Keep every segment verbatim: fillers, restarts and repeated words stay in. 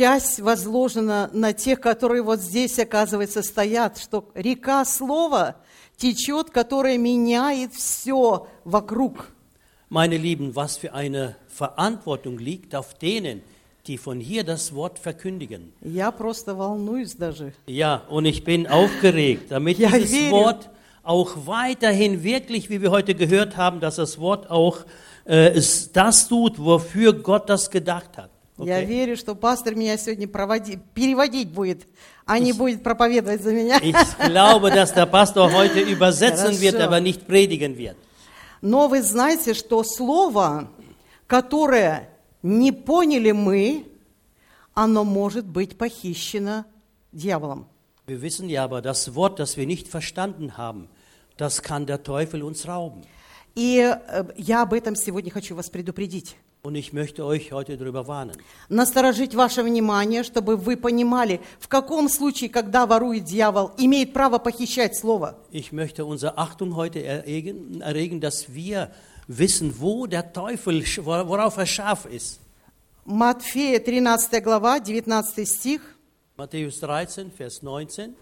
часть возложена на тех, которые вот здесь, оказывается, стоят, что река слова течет, которая меняет все вокруг. Meine Lieben, was für eine Verantwortung liegt auf denen, die von hier das Wort verkündigen. Я просто волнуюсь даже. Ja, und ich bin aufgeregt, damit Ja, dieses верю. Wort auch weiterhin wirklich, wie wir heute gehört haben, dass das Wort auch äh, es das tut, wofür Gott das gedacht hat. Я Okay? верю, что пастор меня сегодня проводи- переводить будет, а не будет проповедовать за меня. Ich glaube, dass der Pastor heute übersetzen wird, Хорошо. aber nicht predigen wird. Но вы знаете, что слово, которое не поняли мы, оно может быть похищено дьяволом. Wir wissen ja aber, das Wort, das wir nicht verstanden haben, das kann der Teufel uns rauben. И э, я об этом сегодня хочу вас предупредить. Und ich möchte euch heute darüber warnen. Насторожить ваше внимание, чтобы вы понимали, в каком случае, когда ворует дьявол, имеет право похищать слово. Ich möchte unsere Achtung heute erregen, erregen, dass wir wissen, wo der Teufel, worauf er scharf ist. Матфея тринадцатая глава, девятнадцатый стих. Matthäus dreizehn, Vers neunzehn.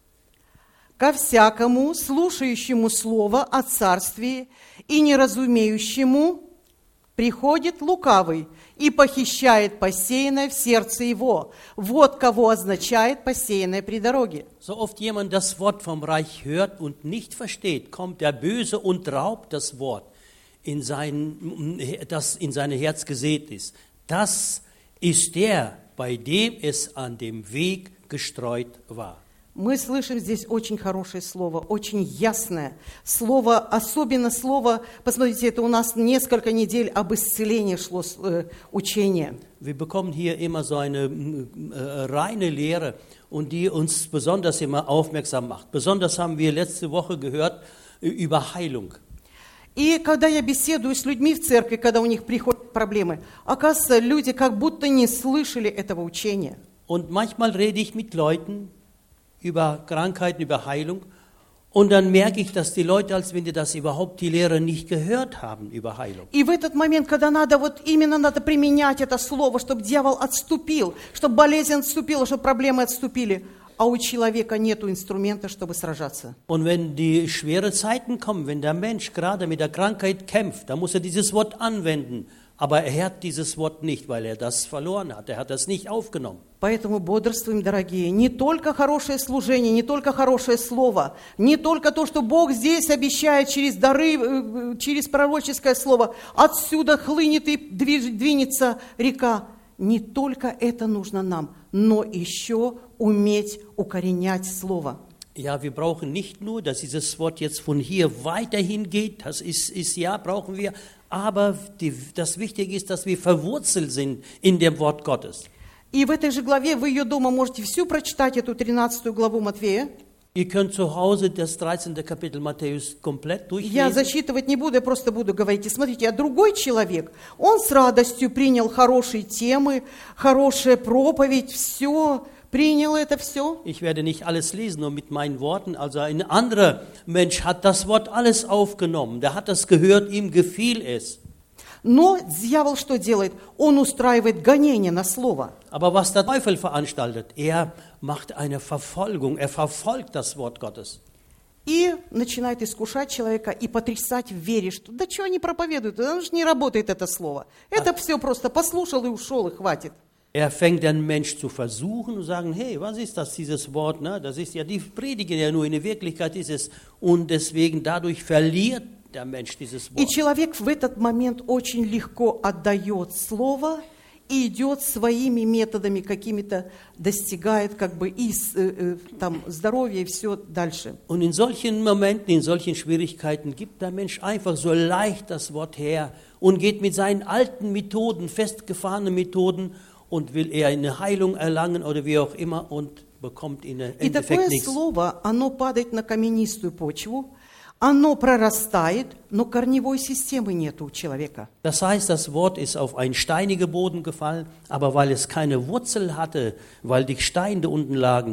«Ко всякому, слушающему слово о царстве и неразумеющему, приходит лукавый и похищает посеянное в сердце его. Вот кого означает посеянное при дороге». So oft jemand das Wort vom Reich hört und nicht versteht, kommt der Böse und raubt das Wort, in sein, das in sein Herz gesät ist. Das ist der, bei dem es an dem Weg gestreut war. Мы слышим здесь очень хорошее слово, очень ясное слово, особенно слово, посмотрите, это у нас несколько недель об исцелении шло э, учение. Wir bekommen hier immer so eine äh, reine Lehre und die uns besonders immer aufmerksam macht. Besonders haben wir letzte Woche gehört äh, über Heilung. И когда я беседую с людьми в церкви, когда у них приходят проблемы, оказывается, люди как будто не слышали этого учения. Und manchmal rede ich mit Leuten über Krankheiten, über Heilung und dann merke ich, dass die Leute, als wenn die das überhaupt die Lehre nicht gehört haben über Heilung. И в этот момент, когда надо, вот именно надо применять это слово, чтобы дьявол отступил, чтобы болезнь отступила, чтобы проблемы отступили, а у человека нет инструмента, чтобы сражаться. Und wenn die schweren Zeiten kommen, wenn der Mensch gerade mit der Krankheit kämpft, dann muss er dieses Wort anwenden. Aber er hat dieses Wort nicht, weil er das verloren hat. Er hat das nicht aufgenommen. Поэтому бодрствуем, дорогие. Не только хорошее служение, не только хорошее слово, не только то, что Бог здесь обещает через дары, через пророческое слово. Отсюда хлынет и двинется река. Не только это нужно нам, но еще уметь укоренять слово. Ja, wir brauchen nicht nur, dass dieses Wort jetzt von hier weiterhin geht. Das ist, ist ja, brauchen wir. Aber die, das Wichtige ist, dass wir verwurzelt sind in dem Wort Gottes. И в этой же главе, вы ее дома можете всю прочитать, эту тринадцатую главу Матфея. Ihr könnt zu Hause das dreizehnte Kapitel Matthäus komplett Я durchlesen. зачитывать не буду, я просто буду говорить. И смотрите, а другой человек, он с радостью принял хорошие темы, хорошая проповедь, все, принял это все. Ich werde nicht alles lesen, nur mit meinen Worten. Also ein anderer Mensch hat das Wort alles aufgenommen. Der hat das gehört, ihm gefiel es. Но дьявол что делает? Он устраивает гонение на слово. Aber was der Teufel veranstaltet, er macht eine Verfolgung, er verfolgt das Wort Gottes. И начинает искушать человека и потрясать в вере, что да что они проповедуют, оно же не работает это слово. Это все просто послушал и ушел, и хватит. Er fängt den Mensch zu versuchen und sagen, hey, was ist das, dieses Wort? Ne? Das ist ja, die predigen ja nur, in der Wirklichkeit ist es. Und deswegen dadurch verliert der Mensch dieses И Wort. человек в этот момент очень легко отдает слово и идет своими методами какими-то, достигает как бы и э, там, здоровья и все дальше. Und in solchen Momenten, in solchen Schwierigkeiten gibt der Mensch einfach so leicht das Wort her und geht mit seinen alten Methoden, festgefahrenen Methoden und will er eine Heilung erlangen oder wie auch immer und bekommt in der И такое Endeffekt nichts. слово, оно падает на каменистую почву, оно прорастает, но корневой системы нет у человека. Das heißt, das Wort ist auf einen steinigen Boden gefallen, aber weil es keine Wurzel hatte, weil die Steine unten lagen,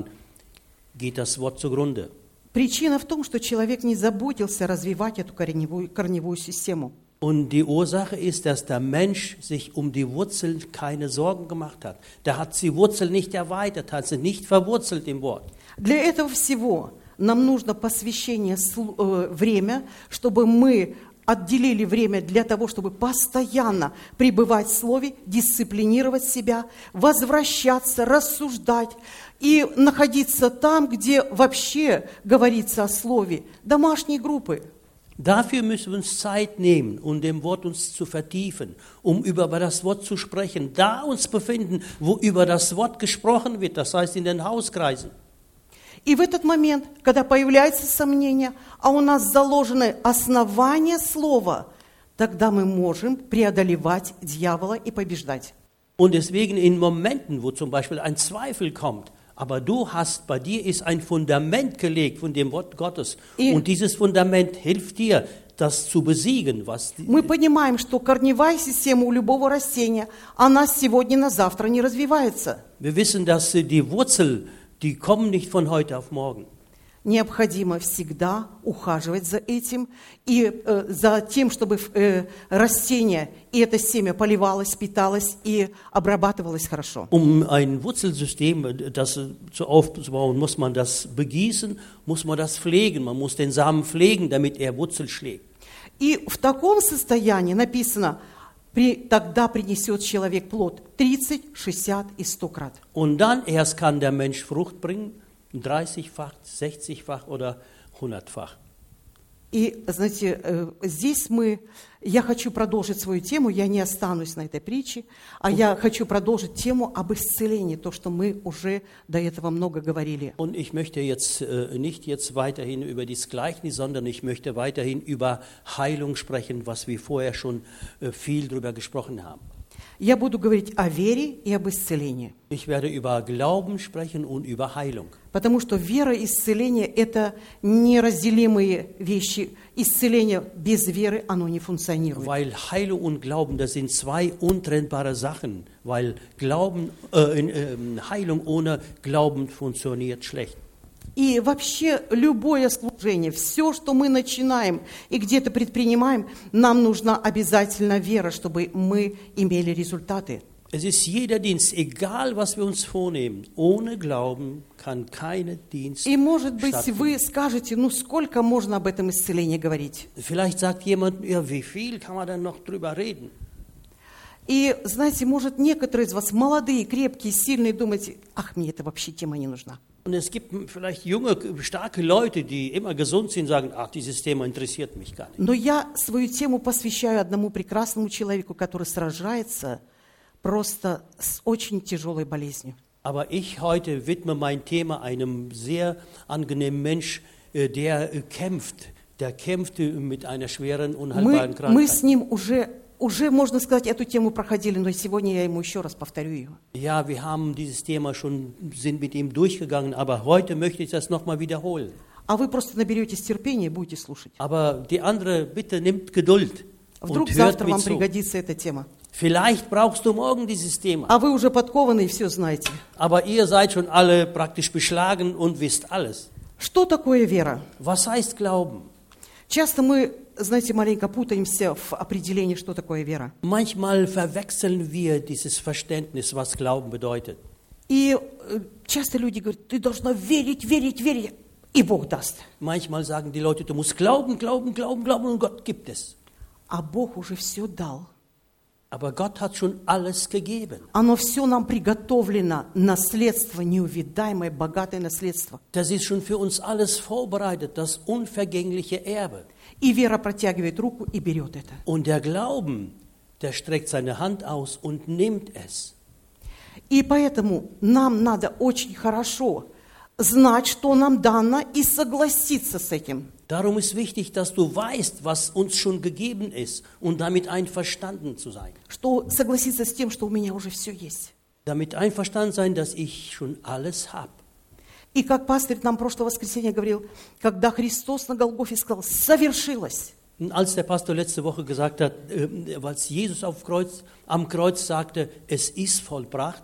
geht das Wort zugrunde. Причина в том, что человек не заботился развивать эту корневую, корневую систему. Und die Ursache ist, dass der Mensch sich um die Wurzel keine Sorgen gemacht hat. Der hat die Wurzel nicht erweitert, hat sie nicht verwurzelt im Wort. Для этого всего нам нужно посвящение, слу- э, время, чтобы мы отделили время для того, чтобы постоянно пребывать в Слове, дисциплинировать себя, возвращаться, рассуждать и находиться там, где вообще говорится о Слове. Домашние группы. Dafür müssen wir uns Zeit nehmen, um dem Wort uns zu vertiefen, um über das Wort zu sprechen, da uns befinden, wo über das Wort gesprochen wird, das heißt in den Hauskreisen. И в этот момент, когда появляется сомнение, а у нас заложены основания Слова, тогда мы можем преодолевать дьявола и побеждать. Und deswegen in Momenten, wo zum Beispiel ein Zweifel kommt, aber du hast, bei dir ist ein Fundament gelegt von dem Wort Gottes. И- Und dieses Fundament hilft dir, das zu besiegen. Was die- Мы понимаем, что корневая система у любого растения, она с сегодня на завтра не развивается. Wir wissen, dass äh, die Wurzel, die kommen nicht von heute auf morgen. Необходимо всегда ухаживать за этим и э, за тем, чтобы э, растение и это семя поливалось, питалось и обрабатывалось хорошо. Um ein Wurzelsystem äh, das äh, zu aufzubauen, muss man das begießen, muss man das pflegen. Man muss den Samen pflegen, damit er Wurzel schlägt. И в таком состоянии написано, при, тогда принесет человек плод тридцать, шестьдесят и сто крат. Und dann erst kann der Mensch Frucht bringen, dreißigfach, sechzigfach oder hundertfach. И, знаете, э, здесь мы, я хочу продолжить свою тему, я не останусь на этой притче, а я хочу продолжить тему об исцелении, то, что мы уже до этого много говорили. Und ich möchte jetzt äh, nicht jetzt weiterhin über dieses Gleichnis, sondern ich möchte weiterhin über Heilung sprechen, was wir vorher schon äh, viel darüber gesprochen haben. Я буду говорить о вере и об исцелении, Ich werde über Glauben sprechen und über Heilung. потому что вера и исцеление – это неразделимые вещи. Исцеление без веры, оно не функционирует. Weil Heilung und Glauben, das sind zwei untrennbare Sachen, weil Glauben, äh, in, äh, Heilung ohne Glauben funktioniert schlecht. И вообще любое служение, все, что мы начинаем и где-то предпринимаем, нам нужна обязательно вера, чтобы мы имели результаты. Es ist jeder Dienst, egal was wir uns vornehmen, ohne Glauben kann keine Dienst И, может быть, stattfinden. вы скажете, ну сколько можно об этом исцелении говорить? Vielleicht sagt jemand, ja, wie viel kann man denn noch drüber reden? И, знаете, может, некоторые из вас, молодые, крепкие, сильные, думаете, ах, мне эта вообще тема не нужна. Und es gibt vielleicht junge, starke Leute, die immer gesund sind, sagen, ach, dieses Thema interessiert mich gar nicht. Но я свою тему посвящаю одному прекрасному человеку, который сражается просто с очень тяжелой болезнью. Aber ich heute widme mein Thema einem sehr angenehmen Mensch, äh, der äh, kämpft, der kämpft äh, mit einer schweren, Мы, unheilbaren мы с Krankheit. ним уже, уже, можно сказать, эту тему проходили, но сегодня я ему еще раз повторю ее. Ja, wir haben dieses Thema schon, sind mit ihm durchgegangen, aber heute möchte ich das nochmal wiederholen. А вы просто наберетесь терпения и будете слушать. Aber die andere, bitte nimmt Geduld Вдруг und hört завтра mir вам zu. пригодится эта тема. Vielleicht brauchst du morgen dieses Thema, А вы уже подкованы и все знаете. aber ihr seid schon alle praktisch beschlagen und wisst alles. Что такое вера? Was heißt Glauben? Часто мы, знаете, маленько путаемся в определении, что такое вера. Manchmal verwechseln wir dieses Verständnis, was Glauben bedeutet. И э, часто люди говорят, ты должна верить, верить, верить, и Бог даст. Manchmal sagen die Leute, du musst glauben, glauben, glauben, glauben und Gott gibt es. А Бог уже все дал. Aber Gott hat schon alles gegeben. Оно все нам приготовлено, наследство, неувидаемое, богатое наследство. Das ist schon für uns alles vorbereitet, das unvergängliche Erbe. И вера протягивает руку и берет это. Und der Glauben, der streckt seine Hand aus und nimmt es. И поэтому нам надо очень хорошо знать, что нам дано, и согласиться с этим. Darum ist wichtig, dass du weißt, was uns schon gegeben ist und damit einverstanden zu sein. Что согласиться с тем, что у меня уже все есть. Damit einverstanden sein, dass ich schon alles habe. И как пастырь нам прошлое воскресенье говорил, когда Христос на Голгофе сказал «совершилось», Und als der Pastor letzte Woche gesagt hat, äh, als Jesus auf Kreuz, am Kreuz sagte, es ist vollbracht,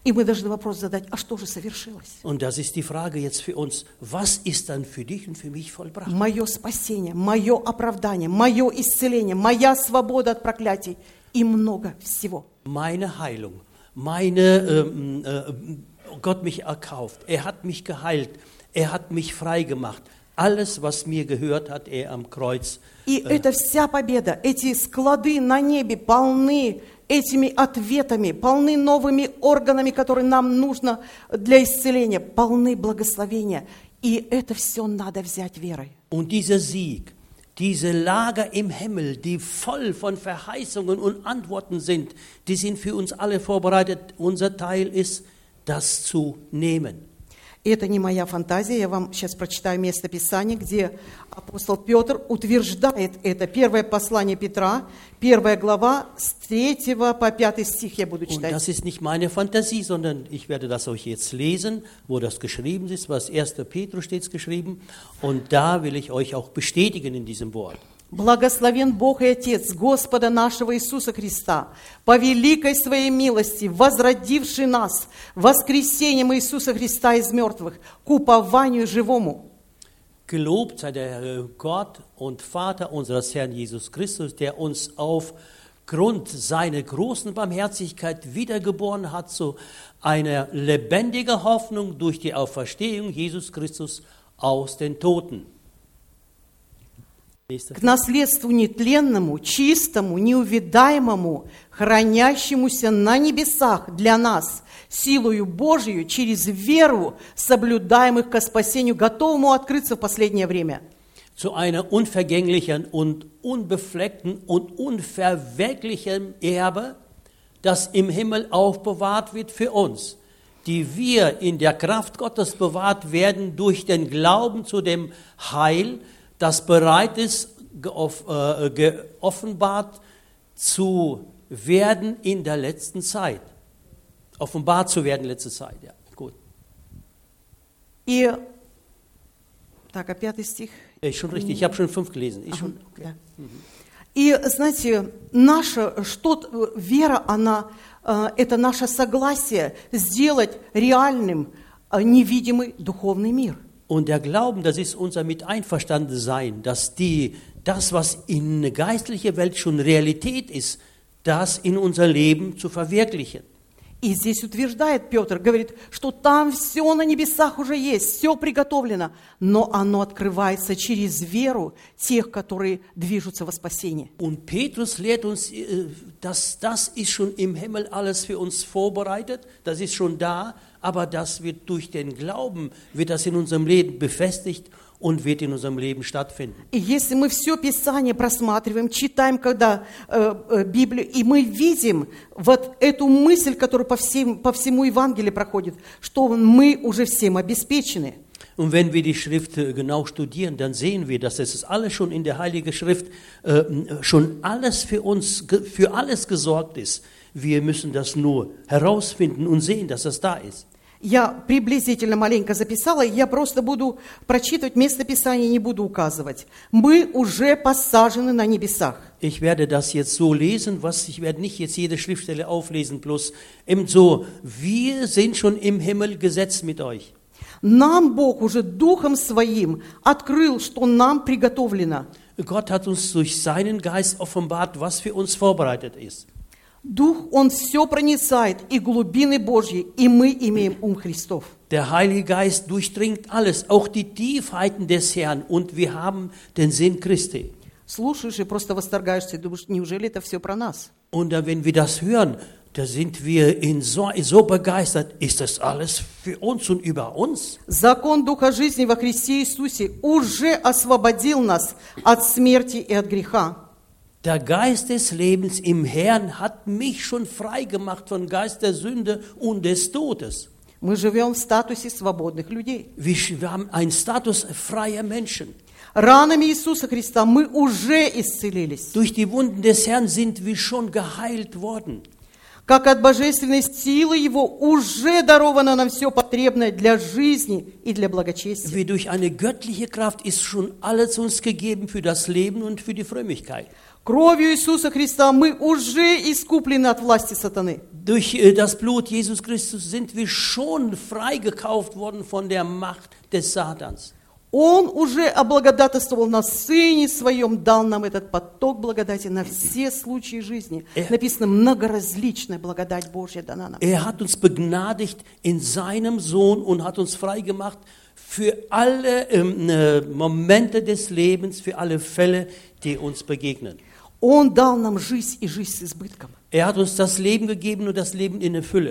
И мы должны вопрос задать, а что же совершилось? Und das ist die Frage jetzt für uns, was ist dann für dich und für mich vollbracht? Мое спасение, мое оправдание, мое исцеление, моя свобода от проклятий и много всего. Meine Heilung, meine, ähm, äh, Gott mich erkauft, er hat mich geheilt, er hat mich frei gemacht. Alles, was mir gehört, hat er am Kreuz. И äh, это вся победа, эти склады на небе полны этими ответами, полны новыми органами, которые нам нужно для исцеления, полны благословения. И это все надо взять верой. Und dieser Sieg, diese Lager im Himmel, die voll von Verheißungen und Antworten sind, die sind für uns alle vorbereitet. Unser Teil ist, das zu nehmen. И это не моя фантазия, я вам сейчас прочитаю место Писания, где апостол Петр утверждает это. Первое послание Петра, первая глава, с третьего по пятый стих я буду Und читать. das ist nicht meine Fantasie, sondern ich werde das euch jetzt lesen, wo das geschrieben ist, was erster Petrus steht geschrieben. Und da will ich euch auch bestätigen in diesem Wort. Благословен Бог и Отец Господа нашего Иисуса Христа, по великой своей милости, возродивший нас воскресением Иисуса Христа из мертвых, к упованию живому. Gelobt sei der Gott und Vater unseres Herrn Jesus Christus, der uns aufgrund seiner großen Barmherzigkeit wiedergeboren hat zu einer lebendigen Hoffnung durch die Auferstehung Jesus Christus aus den Toten. К наследству нетленному, чистому, неувидаемому, хранящемуся на небесах для нас, силою Божию, через веру, соблюдаемых ко спасению, готовому открыться в последнее время. Zu einer unvergänglichen und unbefleckten und unverwelklichen Erbe, das im Himmel aufbewahrt wird für uns, die wir in der Kraft Gottes bewahrt werden durch den Glauben zu dem Heil, das bereit ist, geoff, äh, geoffenbart zu werden in der letzten Zeit. Offenbart zu werden in letzter Zeit, ja, gut. И, так, а пятый стих. Ist schon richtig, ich habe schon fünf gelesen. Ist schon, okay. Да. И, знаете, наша, что, вера, она, э, это наше согласие сделать реальным э, невидимый духовный мир. Und der Glauben, das ist unser Miteinverstandensein, dass die, das, was in der geistlichen Welt schon Realität ist, das in unser Leben zu verwirklichen. И здесь утверждает Петр, говорит, что там все на небесах уже есть, все приготовлено, но оно открывается через веру тех, которые движутся во спасение. Und Petrus lehrt uns, dass das ist schon im Himmel alles für uns vorbereitet, das ist schon da, aber das wird durch den Glauben, wird das in unserem Leben befestigt und wird in unserem Leben stattfinden. И если мы все Писание просматриваем, читаем, когда э, э, Библию, и мы видим вот эту мысль, которая по, всем, по всему Евангелию проходит, что мы уже всем обеспечены. Und wenn wir die Schrift genau studieren, dann sehen wir, dass es alles schon in der Heiligen Schrift äh, schon alles für uns, für alles gesorgt ist. Wir müssen das nur herausfinden und sehen, dass das da ist. Я приблизительно маленько записала, я просто буду прочитывать место Писания, не буду указывать. Мы уже посажены на небесах. Ich werde das jetzt so lesen, was ich werde nicht jetzt jede Schriftstelle auflesen, bloß eben so, wir sind schon im Himmel gesetzt mit euch. Нам Бог уже Духом Своим открыл, что нам приготовлено. Gott hat uns durch seinen Geist offenbart, was für uns vorbereitet ist. Дух, Он все проницает, и глубины Божьи, и мы имеем ум Христов. Der Heilige Geist durchdringt alles, auch die Tiefheiten des Herrn, und wir haben den Sinn Christi. Слушаешь и просто восторгаешься, и думаешь, неужели это все про нас? Und dann, wenn wir das hören, da sind wir in so, so begeistert, ist das alles für uns und über uns? Закон Духа жизни во Христе Иисусе уже освободил нас от смерти и от греха. Der Geist des Lebens im Herrn hat mich schon frei gemacht vom Geist der Sünde und des Todes. Мы живем в статусе свободных людей. Wir, wir haben einen Status freier Menschen. Ранами Иисуса Христа мы уже исцелились. Durch die Wunden des Herrn sind wir schon geheilt worden. Как от божественной силы Его уже даровано нам все потребное для жизни и для благочестия. Wie durch eine göttliche Kraft ist schon alles uns gegeben für das Leben und für die Frömmigkeit. Кровью Иисуса Христа мы уже искуплены от власти сатаны. Durch äh, das Blut Jesus Christus sind wir schon freigekauft worden von der Macht des Satans. Он уже облагодатствовал нас в Сыне Своем, дал нам этот поток благодати на все случаи жизни. Er- Написано, многоразличная благодать Божья дана нам. Er hat uns begnadigt in seinem Sohn und hat uns freigemacht für alle ähm, äh, Momente des Lebens, für alle Fälle, die uns begegnen. Он дал нам жизнь и жизнь с избытком. Er hat uns das Leben gegeben und das Leben in der Fülle.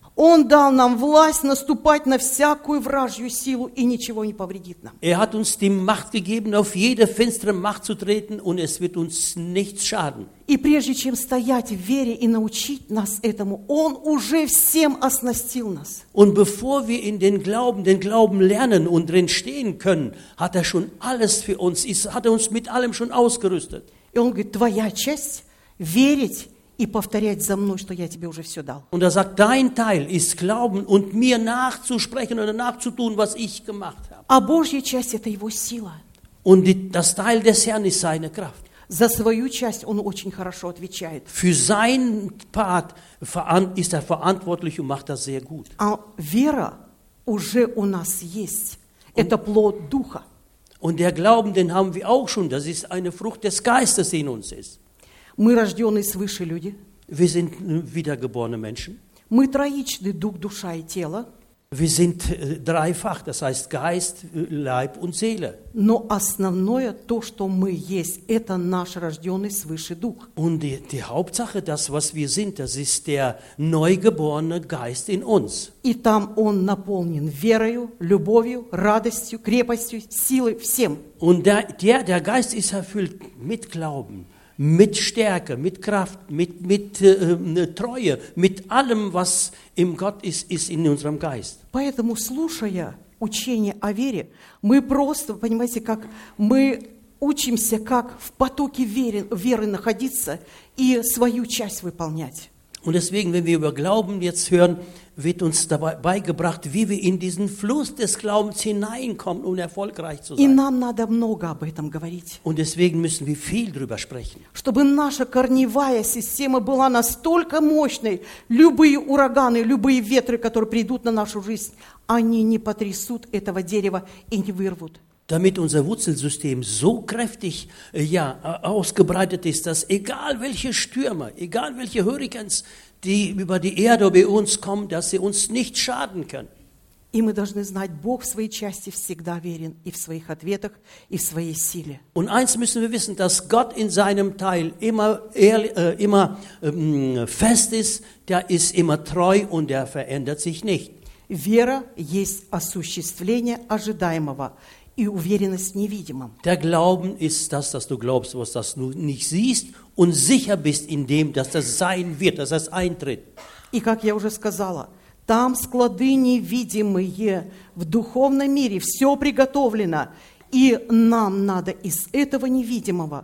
Он дал нам власть наступать на всякую вражью силу, и ничего не повредит нам. Er hat uns die Macht gegeben, auf jede finstere Macht zu treten und es wird uns nichts schaden. И прежде чем стоять в вере и научить нас этому, Он уже всем оснастил нас. Und bevor wir in den Glauben, den Glauben lernen und drin stehen können, hat er schon alles für uns, ist, hat er uns mit allem schon ausgerüstet. И Он говорит, твоя часть – верить и повторять за мной, что я тебе уже все дал. Und er sagt, dein Teil ist Glauben und mir nachzusprechen oder nachzutun, was ich gemacht habe. А Божья часть – это Его сила. Und die, das Teil des Herrn ist seine Kraft. За свою часть Он очень хорошо отвечает. Für seinen Part veran- ist er verantwortlich und macht das sehr gut. А вера уже у нас есть. Это плод Духа. Und der Glauben, den haben wir auch schon. Das ist eine Frucht des Geistes, die in uns ist. Мы рожденные свыше люди. Wir sind äh, wiedergeborene Menschen. Мы троичны, дух, душа и тело. Wir sind äh, dreifach, das heißt Geist, äh, Leib und Seele. Но основное, то, что мы есть, это наш рожденный свыше дух. Und die, die Hauptsache, das, was wir sind, das ist der neugeborene Geist in uns. И там он наполнен верою, любовью, радостью, крепостью, силой, всем. Und der, der, der Geist ist erfüllt mit Glauben, mit Stärke, mit Kraft, mit, mit äh, Treue, mit allem, was im Gott ist, ist in unserem Geist. Поэтому, слушая учение о вере, мы просто, понимаете, как мы учимся, как в потоке веры, веры находиться и свою часть выполнять. Und deswegen, wenn wir über Glauben jetzt hören, wird uns dabei beigebracht, wie wir in diesen Fluss des Glaubens hineinkommen, um erfolgreich zu И sein. нам надо много об этом говорить. Und deswegen müssen wir viel drüber sprechen. Чтобы наша корневая система была настолько мощной, любые ураганы, любые ветры, которые придут на нашу жизнь, они не потрясут этого дерева и не вырвут. Damit unser Wurzelsystem so kräftig äh, ja, äh, ausgebreitet ist, dass egal welche Stürme, egal welche Hurrikans, die über die Erde über uns kommen, dass sie uns nicht schaden können. И мы должны знать, Бог в своей части всегда верен и в своих ответах, и в своей силе. Und eins müssen wir wissen, dass Gott in seinem Teil immer, ehrlich, äh, immer ähm, fest ist, der ist immer treu und der verändert sich nicht. Вера есть осуществление ожидаемого и уверенность в невидимом. Der Glauben ist das, dass du glaubst, was das du nicht siehst und sicher bist in dem, dass das sein wird, dass das eintritt. И, как я уже сказала, там склады невидимые в духовном мире, все приготовлено, и нам надо из этого невидимого,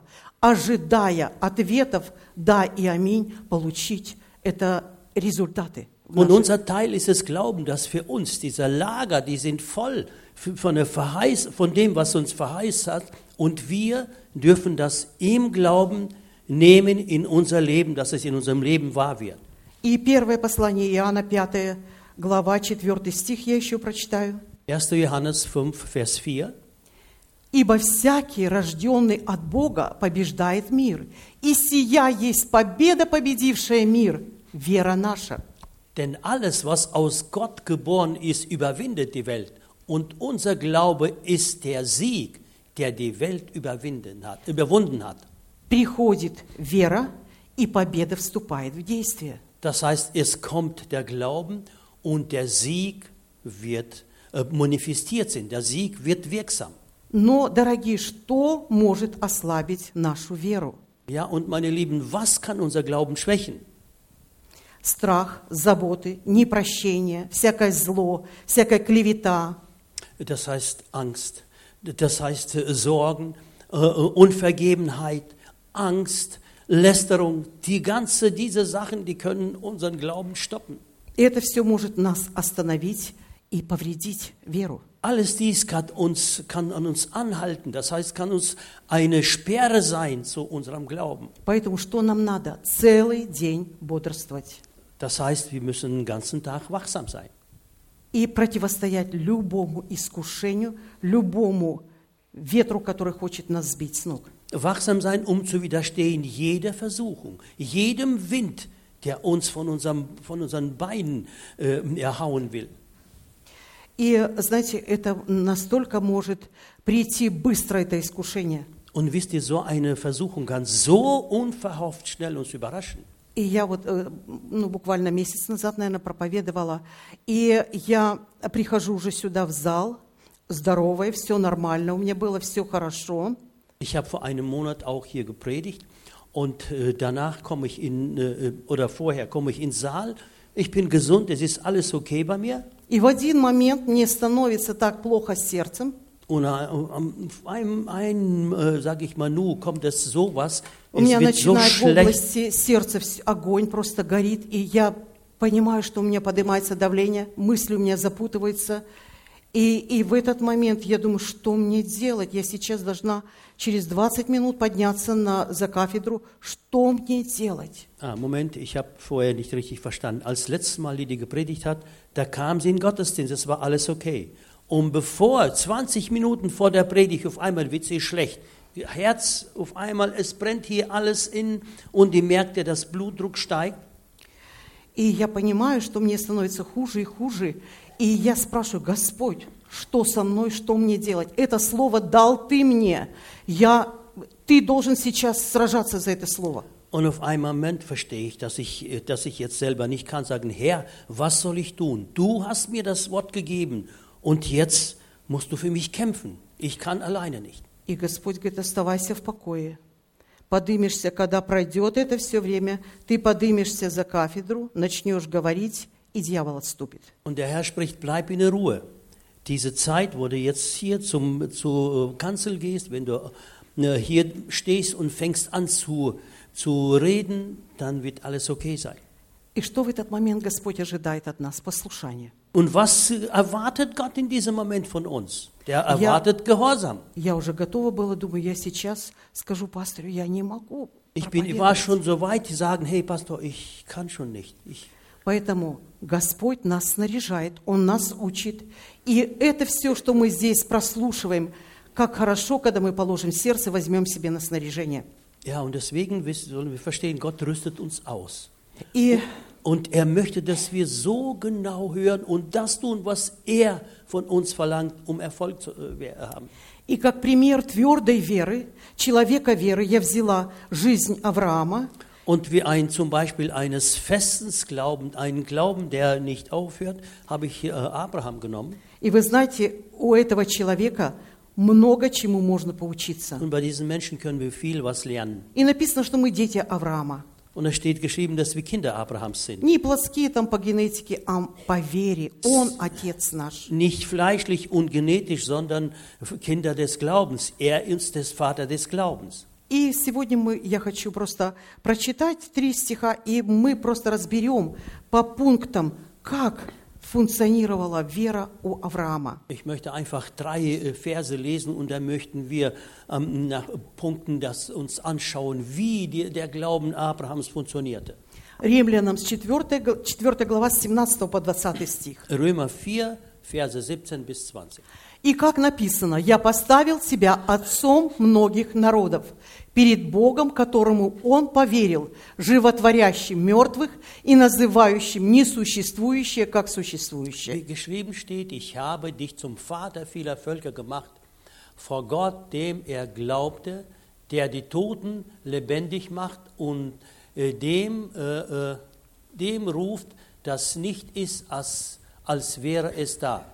ожидая ответов «да» и «аминь», получить это результаты. Und unser Teil ist es Glauben, dass für uns diese Lager, die sind voll von, der Verheiß, von dem, was uns verheißt hat. Und wir dürfen das im Glauben nehmen in unser Leben, dass es in unserem Leben wahr wird. И первое послание Иоанна, пятая глава, четвертый стих я еще прочитаю. erster Johannes fünf, Vers vier. «Ибо всякий, рожденный от Бога, побеждает мир, и сия есть победа, победившая мир, вера наша». Denn alles, was aus Gott geboren ist, überwindet die Welt. Und unser Glaube ist der Sieg, der die Welt überwinden hat, überwunden hat. Приходит вера, и победа вступает в действие. Das heißt, es kommt der Glauben und der Sieg wird äh, manifestiert sein. Der Sieg wird wirksam. Но, дорогие, что может ослабить нашу веру? Ja, und meine Lieben, was kann unser Glauben schwächen? Страх, заботы, непрощение, всякое зло, всякая клевета. Das heißt Angst, das heißt äh, Sorgen, äh, Unvergebenheit, Angst, Lästerung. Die ganze, diese Sachen, die können unseren Glauben stoppen. Это все может нас остановить и повредить веру. Alles dies kann, uns, kann an uns anhalten, das heißt, kann uns eine Sperre sein zu unserem Glauben. Поэтому что нам надо? Целый день бодрствовать. Das heißt, wir müssen den ganzen Tag wachsam sein. И противостоять любому искушению, любому ветру, который хочет нас сбить с ног. Wachsam sein, um zu widerstehen jeder Versuchung, jedem Wind, der uns von, unserem, von unseren Beinen äh, erhauen will. И, знаете, это настолько может прийти быстро, это искушение. Und wisst ihr, so eine Versuchung kann so unverhofft schnell uns überraschen. И я вот, ну, буквально месяц назад, наверное, проповедовала, и я прихожу уже сюда в зал, здоровая, все нормально, у меня было все хорошо. Ich habe vor einem Monat auch hier gepredigt und äh, danach komme ich in, äh, oder vorher komme ich ins Saal. Ich bin gesund, es ist alles okay bei mir. И в один момент мне становится так плохо с сердцем. Und am einem, einem äh, sage ich mal, nu kommt es sowas, У es меня wird so начинает в schlecht. области сердца вс- огонь просто горит, и я понимаю, что у меня поднимается давление, мысли у меня запутываются. И, и в этот момент я думаю, что мне делать? Я сейчас должна через двадцать минут подняться на, за кафедру. Что мне делать? Ah, Moment, ich habe vorher nicht richtig verstanden. Als letztes Mal, die die gepredigt hat, da kam sie in den Gottesdienst, es war alles okay. Und bevor, zwanzig Minuten vor der Predigt, auf einmal wird sie schlecht. Ihr Herz, auf einmal, es brennt hier alles in und die merkt, ja, dass Blutdruck steigt. И я понимаю, что мне становится хуже и хуже. И я спрашиваю: Господь, что со мной, что мне делать? Это слово дал Ты мне. Я, Ты должен сейчас сражаться за это слово. Und auf einen Moment verstehe ich, dass ich, dass ich jetzt selber nicht kann sagen, Herr, was soll ich tun? Du hast mir das Wort gegeben und jetzt musst du für mich kämpfen. Ich kann alleine nicht. И Господь говорит: оставайся в покое. Подымешься, когда пройдет это все время, ты подымешься за кафедру, начнешь говорить, и дьявол отступит. Und der Herr spricht, bleib in der Ruhe. Diese Zeit, wo du jetzt hier zum, zur Kanzel gehst, wenn du äh, hier stehst und fängst an zu, zu reden, dann wird alles okay sein. И что в этот момент Господь ожидает от нас? Послушание. Und was erwartet Gott in diesem Moment von uns? Der Ja. erwartet Gehorsam. Я уже готова была, думаю, я сейчас скажу пастору: я не могу Ich, bin, ich war проповедовать. schon so weit, die sagen, hey Pastor, ich kann schon nicht. Ich, Поэтому Господь нас снаряжает, Он нас учит. И это все, что мы здесь прослушиваем, как хорошо, когда мы положим сердце, возьмем себе на снаряжение. ja, und deswegen wissen- sollen wir verstehen, Gott rüstet uns aus. И, Und er möchte, dass wir so genau hören und das tun, was er von uns verlangt, um Erfolg zu äh, haben. и как пример твердой веры, человека веры, я взяла жизнь Авраама. Und wie ein zum Beispiel eines festen Glaubens, einen Glauben, der nicht aufhört, habe ich äh, Abraham genommen. И вы знаете, у этого человека много чему можно поучиться. Und bei diesen Menschen können wir viel was lernen. И написано, что мы дети Авраама. Und es steht geschrieben, dass wir Kinder Abrahams sind. Не плотские там по генетике, а по вере. Он Отец наш. Nicht fleischlich und genetisch, sondern Kinder des Glaubens. Er ist der Vater des Glaubens. И сегодня мы, я хочу просто прочитать три стиха, и мы просто разберем по пунктам, как функционировала вера у Авраама. Ich möchte einfach drei äh, Verse lesen und dann möchten wir ähm, nach Punkten das uns anschauen, wie die, der Glauben Abrahams funktionierte. Римлянам с четвёртой, г- четвёртая глава с семнадцатого по двадцатый стих. Römer vier, Verse siebzehn bis zwanzig. И как написано: «Я поставил тебя отцом многих народов, перед Богом, которому он поверил, животворящим мертвых и называющим несуществующее как Wie существующее». geschrieben steht, ich habe dich zum Vater vieler Völker gemacht, vor Gott, dem er glaubte, der die Toten lebendig macht und äh, dem, äh, äh, dem ruft, das nicht ist, als, als wäre es da.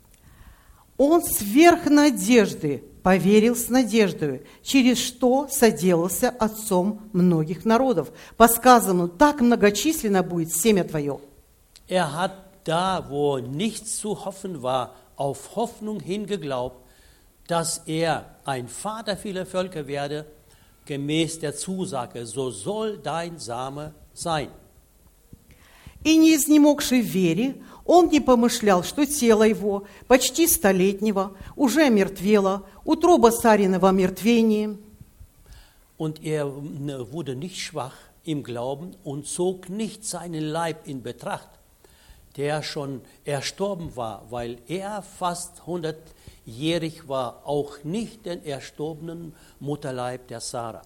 Он сверх надежды поверил с надеждою, через что соделался отцом многих народов. По сказанному: так многочисленно будет семя твое. Er hat da, wo nichts zu hoffen war, auf Hoffnung hingeglaubt, dass er ein Vater vieler Völker werde, gemäß der Zusage, so soll dein Same sein. И не изнемогший в вере, он не помышлял, что тело его, почти столетнего, уже омертвело, утроба Сарина в омертвении. Und er wurde nicht schwach im Glauben und zog nicht seinen Leib in Betracht, der schon erstorben war, weil er fast hundertjährig war, auch nicht den erstorbenen Mutterleib der Sarah.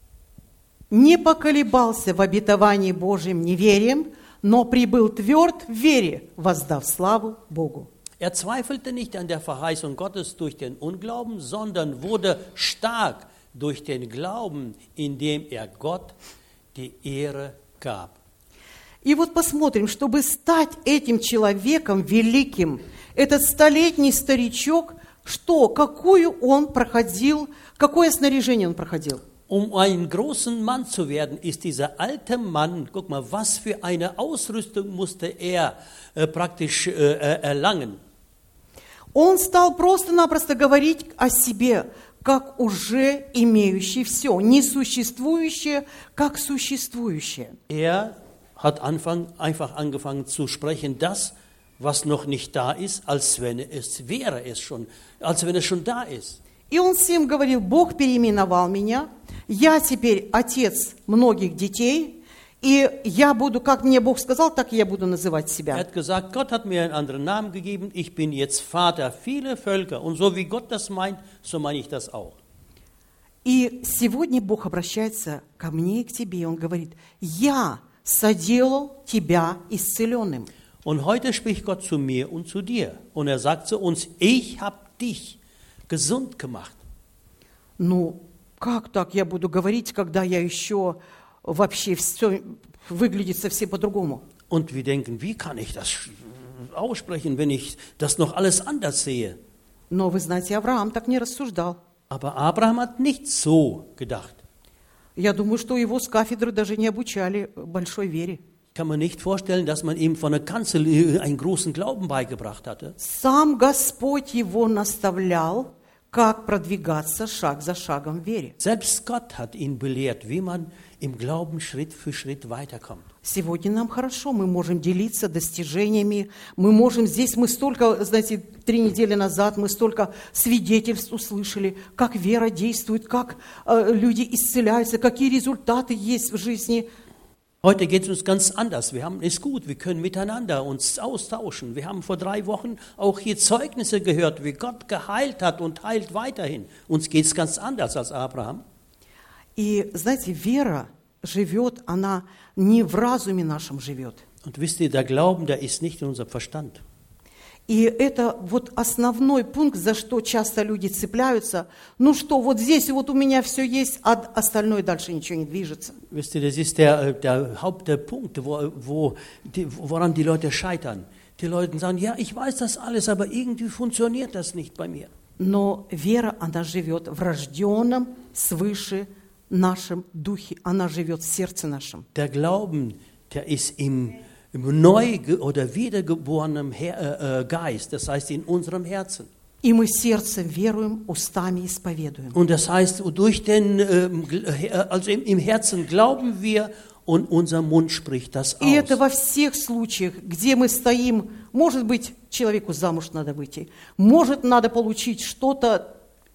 Не поколебался в обетовании Божьим неверием, но прибыл тверд в вере, воздав славу Богу. Er zweifelte nicht an der Verheißung Gottes durch den Unglauben, sondern wurde stark durch den Glauben, indem er Gott die Ehre gab. И вот посмотрим, чтобы стать этим человеком великим, этот столетний старичок, что, какую он проходил, какое снаряжение он проходил. Um einen großen Mann zu werden, ist dieser alte Mann, guck mal, was für eine Ausrüstung musste er äh, praktisch äh, erlangen. Он стал просто-напросто говорить о себе, как уже имеющий все, несуществующее, как существующее. Er hat Anfang, einfach angefangen zu sprechen, das, was noch nicht da ist, als wenn es wäre es schon, als wenn es schon da ist. И он всем говорил: Бог переименовал меня, я теперь отец многих детей, и я буду, как мне Бог сказал, так и я буду называть Er себя. hat gesagt, Gott hat mir einen anderen Namen gegeben, ich bin jetzt Vater vieler Völker. Und so wie Gott das meint, so meine ich das auch. И сегодня Бог обращается ко мне и к тебе, и Он говорит: я соделал тебя исцеленным. Und heute spricht Gott zu mir und zu dir. Und er sagt zu uns, ich habe dich gesund gemacht. Ну, как так я буду говорить, когда я еще вообще все выглядит совсем по-другому? Und wir denken, wie kann ich das aussprechen, wenn ich das noch alles anders sehe? Но вы знаете, Авраам так не рассуждал. Aber Abraham hat nicht so gedacht. Я думаю, что его с кафедры даже не обучали большой вере. Kann man nicht vorstellen, dass man ihm von der Kanzel einen großen Glauben beigebracht hatte. Сам Господь его наставлял, как продвигаться шаг за шагом в вере. Selbst Gott hat ihn belehrt, wie man im Glauben Schritt für Schritt weiterkommt. Сегодня нам хорошо, мы можем делиться достижениями, мы можем здесь, мы столько, знаете, три недели назад мы столько свидетельств услышали, как вера действует, как э, люди исцеляются, какие результаты есть в жизни. Heute geht es uns ganz anders. Wir haben es gut, wir können miteinander uns austauschen. Wir haben vor drei Wochen auch hier Zeugnisse gehört, wie Gott geheilt hat und heilt weiterhin. Uns geht es ganz anders als Abraham. И, знаете, вера живет, она не в разуме нашем живет. Und wisst ihr, der Glauben, der ist nicht in unserem Verstand. И это вот основной пункт, за что часто люди цепляются. Ну что, вот здесь вот у меня все есть, а остальное дальше ничего не движется. Wisst ihr, das ist der, der Hauptpunkt, wo, wo, die, woran die Leute scheitern. Die Leute sagen, ja, ich weiß das alles, aber irgendwie funktioniert das nicht bei mir. Но вера, она живет в рожденном свыше нашем духе. Она живет в сердце нашем. Der Glauben, der ist im im neu oder wiedergeborenen Her- äh, Geist, das heißt in unserem Herzen. И мы сердцем веруем, устами исповедуем. Und das heißt, durch den, ähm, also im, im Herzen glauben wir und unser Mund spricht das aus. И это во всех случаях, где мы стоим, может быть, человеку замуж надо выйти, может, надо получить что-то,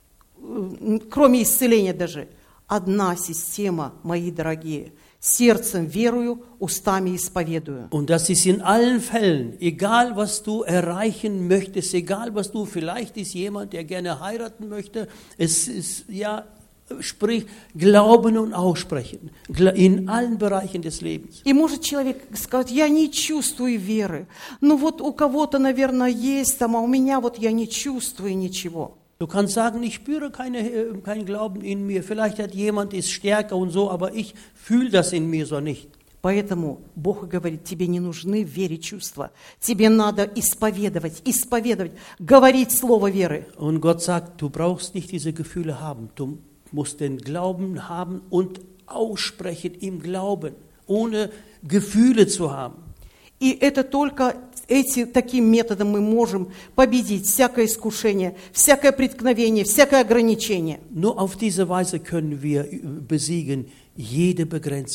э, кроме исцеления даже. Одна система, мои дорогие, сердцем верую, устами исповедую. Und das ist in allen Fällen, egal was du erreichen möchtest, egal was du, vielleicht ist jemand, der gerne heiraten möchte, es ist, ja, sprich, glauben und aussprechen, in allen Bereichen des Lebens. И может человек сказать: я не чувствую веры. Ну вот у кого-то, наверное, есть там, а у меня вот я не чувствую ничего. Du kannst sagen, ich spüre keine, keinen Glauben in mir. Vielleicht hat jemand, ist stärker und so, aber ich fühle das in mir so nicht. Поэтому Бог говорит: тебе не нужны в вере чувства. Тебе надо исповедовать, исповедовать, говорить слово веры. Und Gott sagt, du brauchst nicht diese Gefühle haben. Du musst den Glauben haben und aussprechen im Glauben, ohne Gefühle zu haben. И это только эти, таким методом мы можем победить всякое искушение, всякое преткновение, всякое ограничение. Nur auf diese Weise können wir besiegen jede Begrenzung,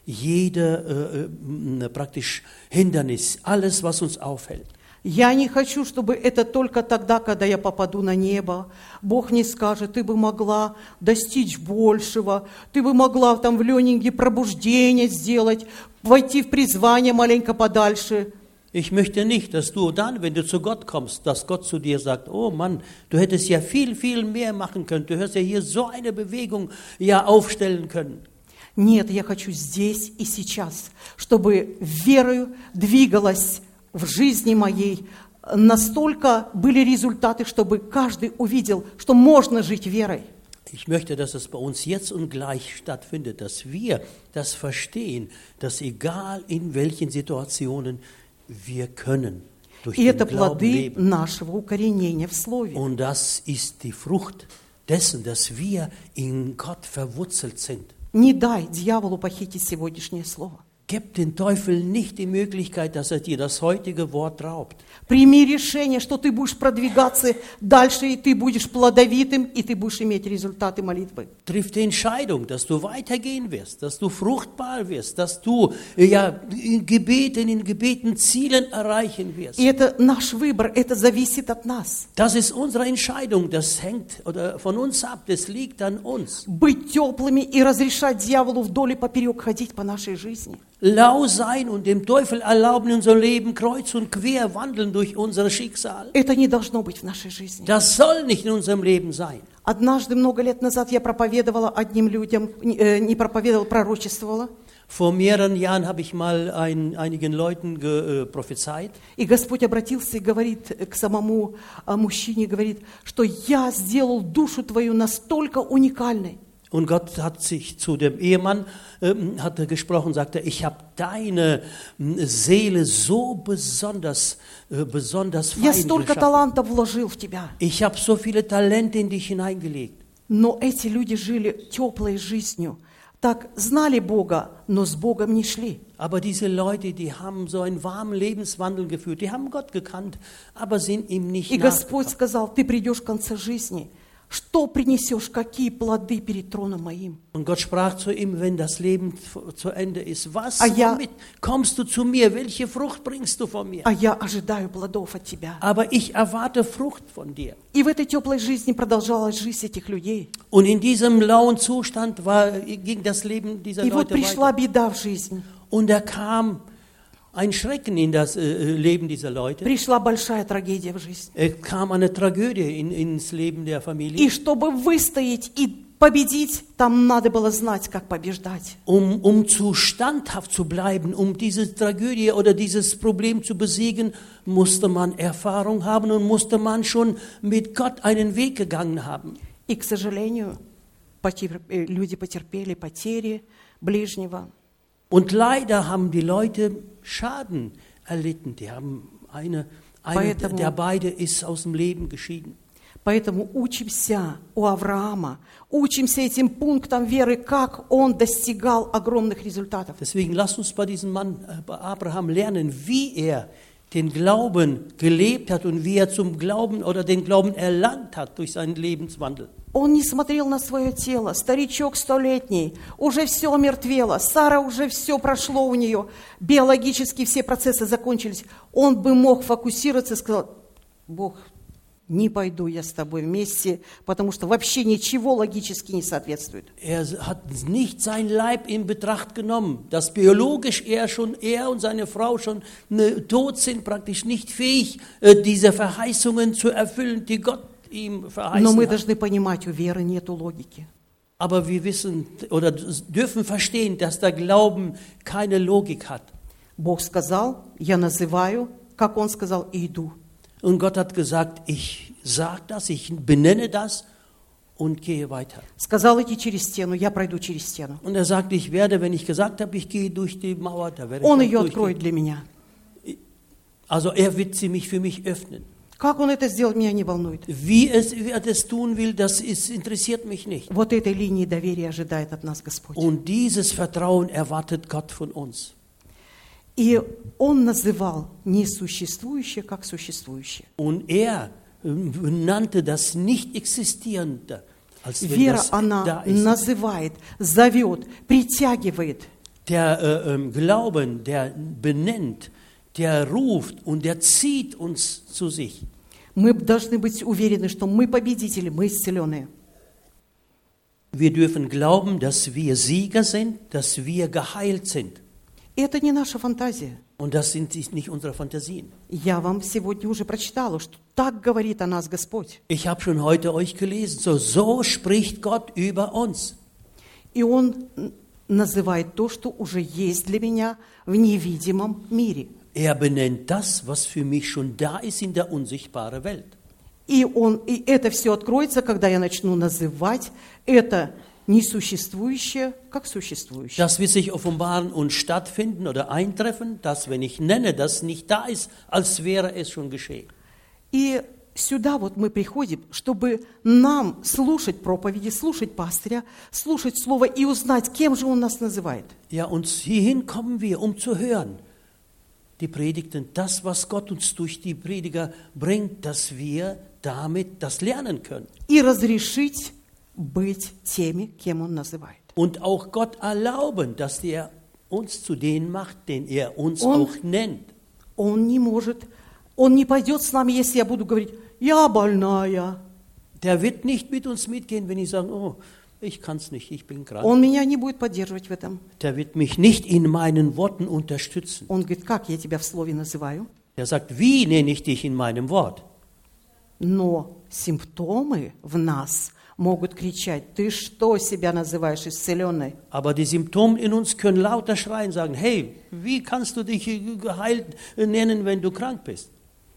jede äh, äh, praktisch Hindernis, alles, was uns aufhält. Я не хочу, чтобы это только тогда, когда я попаду на небо, Бог не скажет, ты бы могла достичь большего, ты бы могла там в Ленинге пробуждение сделать, войти в призвание маленько подальше. Ich möchte nicht, dass du dann, wenn du zu Gott kommst, dass Gott zu dir sagt, oh Mann, du hättest ja viel, viel mehr machen können, du hättest ja hier so eine Bewegung ja aufstellen können. Нет, я хочу здесь и сейчас, чтобы верою двигалась в жизни моей, настолько были результаты, чтобы каждый увидел, что можно жить верой. Ich möchte, dass es bei uns jetzt und gleich stattfindet, dass wir das verstehen, dass egal in welchen Situationen wir können durch И den это Glauben плоды leben. нашего укоренения в Слове. Und das ist die Frucht dessen, dass wir in Gott verwurzelt sind. Не дай дьяволу похитить сегодняшнее слово. Gib den Teufel nicht die Möglichkeit, dass er dir das heutige Wort raubt. Прими решение, что ты будешь продвигаться дальше, и ты будешь плодовитым, и ты будешь иметь результаты молитвы. Triff die Entscheidung, dass du weitergehen wirst, dass du fruchtbar wirst, dass du ja in Gebeten, in Gebeten Zielen erreichen wirst. И это наш выбор, это зависит от нас. Das ist unsere Entscheidung, das hängt oder von uns ab, das liegt an uns. Быть теплыми и разрешать дьяволу вдоль и поперек ходить по нашей жизни. Lau sein und dem Teufel erlauben, unser Leben kreuz und quer wandeln durch unser Schicksal. Это не должно быть в нашей жизни. Das soll nicht in unserem Leben sein. Однажды, много лет назад, я проповедовала одним людям, э, не проповедовала, пророчествовала. Vor mehreren Jahren habe ich mal ein, einigen Leuten ge, äh, prophezeit. И Господь обратился и говорит к самому а, мужчине, говорит, что я сделал душу твою настолько уникальной. Und Gott hat sich zu dem Ehemann ähm, hat er gesprochen, sagte, ich habe deine ähm, Seele so besonders, äh, besonders Я fein столько geschaffen. талантов вложил в тебя. Ich habe so viele Talente in dich hineingelegt. Но эти люди жили теплой жизнью. Так знали Бога, но с Богом не шли. Aber diese Leute, die haben so einen warmen Lebenswandel geführt, die haben Gott gekannt, aber sind ihm nicht И Господь nachgekommen. сказал, ты придешь в конце жизни. Что принесешь, какие плоды перед троном моим? Und Gott sprach zu ihm, wenn das Leben zu- zu Ende ist, was Ah, ja. womit kommst du zu mir? Welche Frucht bringst du von mir? А я ожидаю плодов от тебя. Aber ich erwarte Frucht von dir. И в этой теплой жизни продолжалась жизнь этих людей. Und in diesem lauen Zustand war, ging das Leben dieser И вот Leute пришла weiter. беда в жизнь. Und da kam ein Schrecken in das äh, Leben dieser Leute. Пришла большая трагедия в жизнь. Es kam eine Tragödie in, ins Leben der И Familie. чтобы выстоять и победить, там надо было знать, как побеждать. Um, um zu standhaft zu bleiben, um diese Tragödie oder dieses Problem zu besiegen, musste man Erfahrung haben und musste man schon mit Gott einen Weg gegangen haben. И, к сожалению, потер- э, люди потерпели потери ближнего. Und leider haben die Leute Schaden erlitten. Die haben eine, eine Поэтому- der beide ist aus dem Leben geschieden. Поэтому учимся у Авраама, учимся этим пунктам веры, как он достигал огромных результатов. Deswegen lasst uns bei diesem Mann, äh, bei Abraham, lernen, wie er den Glauben gelebt hat und wie er zum Glauben oder den Glauben erlangt hat durch seinen Lebenswandel. Он не смотрел на свое тело. Старичок столетний, уже все омертвело. Сара уже все прошло у нее. Биологически все процессы закончились. Он бы мог фокусироваться и сказал, Бог, не пойду я с тобой вместе, потому что вообще ничего логически не соответствует. Er hat nicht sein Leib in Betracht genommen, dass biologisch er schon, er und seine Frau schon ne, tot sind, praktisch nicht fähig, äh, diese Verheißungen zu erfüllen, die Gott ihm Но verheißen мы hat. должны понимать, у веры нету логики. Aber wir wissen oder dürfen verstehen, dass der Glauben keine Logik hat. Бог сказал, я называю, как Он сказал, и иду. Und Gott hat gesagt, ich sage das, ich benenne das und gehe weiter. Сказал идти через стену, я пройду через стену. Und er sagte, ich werde, wenn ich gesagt habe, ich gehe durch die Mauer, da werde ich Он auch ее durchgehen. откроет для меня. Also er wird sie mich für mich öffnen. Как Он это сделает, меня не волнует. Wie, es, wie er das tun will, das ist, interessiert mich nicht. Вот этой линии доверия ожидает от нас Господь. Und dieses Vertrauen erwartet Gott von uns. И Он называл несуществующее как существующее. Und er äh, nannte das Nicht-Existierende, als wenn Вера, das она da ist. называет, зовет, притягивает. der äh, ähm, Glauben, der benennt, der ruft und der zieht uns zu sich. Мы должны быть уверены, что мы победители, мы исцеленные. Wir dürfen glauben, dass wir Sieger sind, dass wir geheilt sind. И это не наша фантазия. Und das sind nicht unsere Fantasien. Я вам сегодня уже прочитала, что так говорит о нас Господь. Ich habe schon heute euch gelesen, so, so spricht Gott über uns. И Он называет то, что уже есть для меня в невидимом мире. Er benennt das, was für mich schon da ist in der unsichtbaren Welt. И, он, и это все откроется, когда я начну называть это несуществующее как существующее. Das wird sich offenbaren und stattfinden oder eintreffen, dass, wenn ich nenne, das nicht da ist, als wäre es schon geschehen. И сюда вот мы приходим, чтобы нам слушать проповеди, слушать пастыря, слушать Слово и узнать, кем же Он нас называет. Ja, und hierhin kommen wir, um zu hören, die Predigten, das, was Gott uns durch die Prediger bringt, dass wir damit das lernen können. И разрешить быть теми, кем Он называет. Und auch Gott erlauben, dass er uns zu denen macht, den er uns Он- auch nennt. Он не может, Он не пойдет с нами, если я буду говорить, я больная. Der wird nicht mit uns mitgehen, wenn ich sage, oh, ich kann es nicht, ich bin krank. Он меня не будет поддерживать в этом. Der wird mich nicht in meinen Worten unterstützen. Он говорит, как я тебя в слове называю? Er sagt, wie nenne ich dich in meinem Wort? Но симптомы в нас могут кричать, ты что себя называешь исцеленной? Aber die Symptome in uns können lauter schreien, sagen, hey, wie kannst du dich geheilt nennen, wenn du krank bist?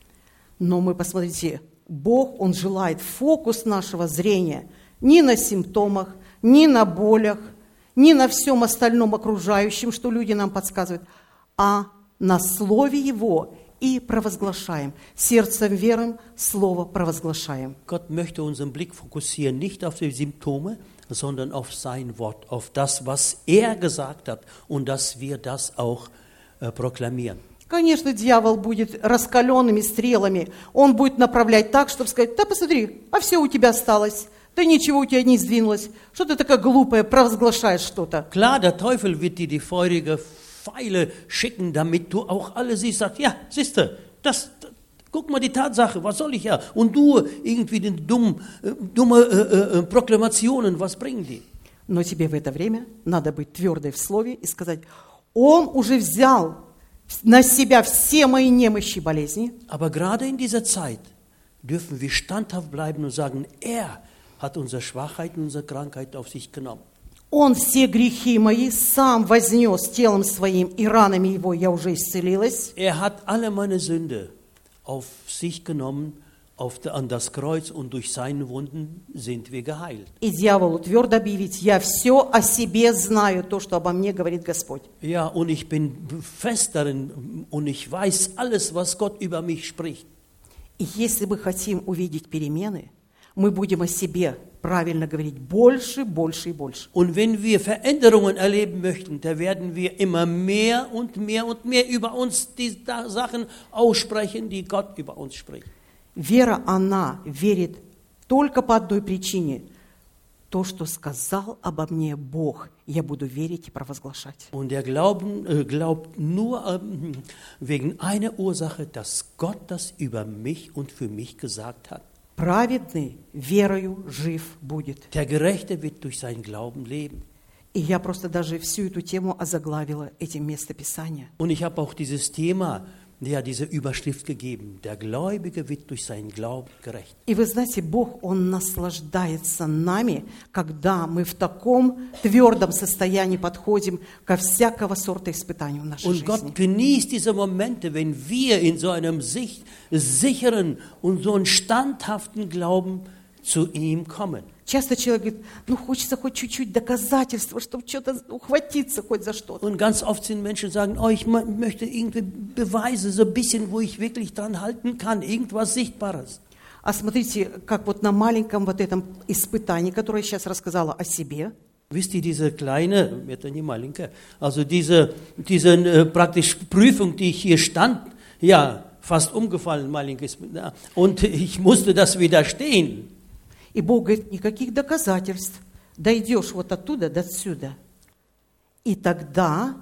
Но мы, посмотрите, Бог, Он желает фокус нашего зрения не на симптомах, не на болях, не на всем остальном окружающем, что люди нам подсказывают, а на Слове Его и провозглашаем. Сердцем верим, Слово провозглашаем. Gott möchte unseren Blick fokussieren, nicht auf die Symptome, sondern auf sein Wort, auf das, was er gesagt hat und dass wir das auch äh, proklamieren. Конечно, дьявол будет раскаленными стрелами, он будет направлять так, чтобы сказать, да посмотри, а все у тебя осталось, да ничего у тебя не сдвинулось, что ты такая глупая, провозглашаешь что-то. Klar, der Teufel wird dir die feurige Pfeile schicken, damit du auch alles siehst, sagst, ja, siehst du, das, das, guck mal die Tatsache, was soll ich ja? Und du irgendwie den dumm, äh, dumme äh, äh, Proklamationen, was bringen die? Но тебе в это время надо быть твердой в слове и сказать, он уже взял на себя все мои немощи и болезни, Aber gerade in dieser Zeit dürfen wir standhaft bleiben und sagen, er hat unsere Schwachheiten, unsere Krankheit auf sich genommen. он все грехи мои сам вознес телом своим, и ранами его я уже исцелилась. Er hat alle meine Sünde auf sich genommen, auf der, an das Kreuz, und durch seine Wunden sind wir geheilt. И дьяволу твердо объявить, я все о себе знаю, то, что обо мне говорит Господь. Ja, und ich bin fest darin und ich weiß alles, was Gott über mich spricht. И если мы хотим увидеть перемены, мы будем о себе правильно говорить больше, больше и больше. Und wenn wir Veränderungen erleben möchten, da werden wir immer mehr und mehr und mehr über uns die Sachen aussprechen, die Gott über uns spricht. Вера, она верит только по одной причине. То, что сказал обо мне Бог, я буду верить и провозглашать. Und der Glauben äh, glaubt nur ähm, wegen einer Ursache, dass Gott das über mich und für mich gesagt hat. Праведный верою жив будет. Der Gerechte wird durch seinen Glauben leben. И я просто даже всю эту тему озаглавила этим местописанием. Und ich habe auch dieses Thema, ja, diese Überschrift gegeben. Der Gläubige wird durch seinen Glauben gerecht. И вы знаете, Бог, Он наслаждается нами, когда мы в таком твердом состоянии подходим ко всякого сорта испытаний в нашей Und жизни. Gott genießt diese Momente, wenn wir in so einem sich, sicheren und so einem standhaften Glauben zu ihm kommen. Часто человек говорит, ну хочется хоть чуть-чуть доказательства, чтобы что-то ухватиться хоть за что-то. Und ganz oft sind Menschen, die sagen, oh, ich möchte irgendwie Beweise, so ein bisschen, wo ich wirklich dran halten kann, irgendwas Sichtbares. А смотрите, как вот на маленьком вот этом испытании, которое я сейчас рассказала о себе, Wisst ihr, diese kleine, это не маленькая, also diese, diese äh, praktisch Prüfung, die ich hier stand, ja, fast umgefallen, malenький, und ich musste das widerstehen. и Бог говорит, никаких доказательств, дойдешь вот оттуда до отсюда. И тогда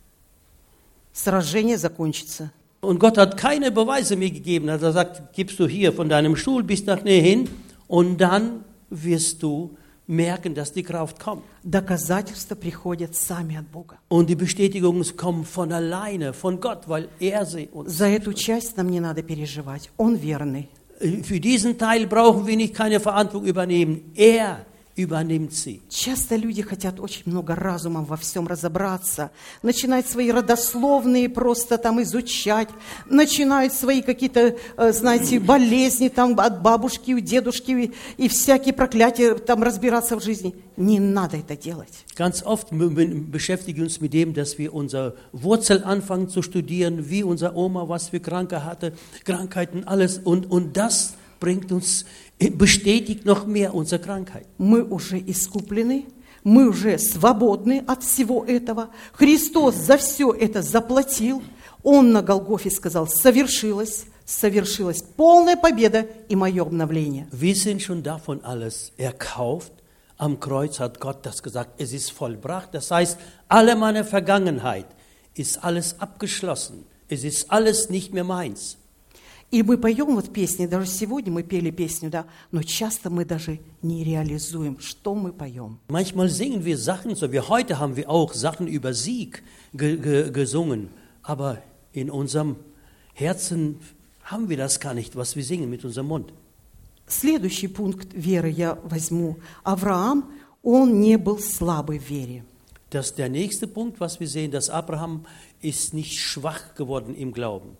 сражение закончится. Und Gott hat keine Beweise mir gegeben. Er sagt, gibst du hier von deinem Stuhl bis nach näher hin und dann wirst du merken, dass die Kraft kommt. Доказательства приходят сами от Бога. Und die Bestätigungen kommen von alleine, von Gott, weil er sie uns... За эту часть нам не надо переживать. Он верный. Für diesen Teil brauchen wir nicht keine Verantwortung übernehmen. Er übernimmt sie. Часто люди хотят очень много разумом во всем разобраться, начинают свои родословные просто там изучать, начинают свои какие-то, знаете, болезни там от бабушки, у дедушки и всякие проклятия там разбираться в жизни. Не надо это делать. Ganz oft beschäftigen wir uns mit dem, dass wir unsere Wurzel anfangen zu studieren, wie unsere Oma, was für Krankheit hatte, Krankheiten, alles. Und, und das bringt uns, bestätigt noch mehr unsere Krankheit. Мы уже искуплены, мы уже свободны от всего этого. Христос за все это заплатил. Он на Голгофе сказал, совершилось, совершилась полная победа и мое обновление. Wir sind schon davon alles erkauft. Am Kreuz hat Gott das gesagt, es ist vollbracht. Das heißt, alle meine Vergangenheit ist alles abgeschlossen. Es ist alles nicht mehr meins. И мы поем вот песни, даже сегодня мы пели песню, да, но часто мы даже не реализуем, что мы поем. Manchmal singen wir Sachen, so wie heute haben wir auch Sachen über Sieg ge ge gesungen, aber in unserem Herzen haben wir das gar nicht, was wir singen mit unserem Mund. Следующий пункт веры я возьму. Авраам, он не был слабый в вере. Das der nächste Punkt, was wir sehen, dass Abraham ist nicht schwach geworden im Glauben.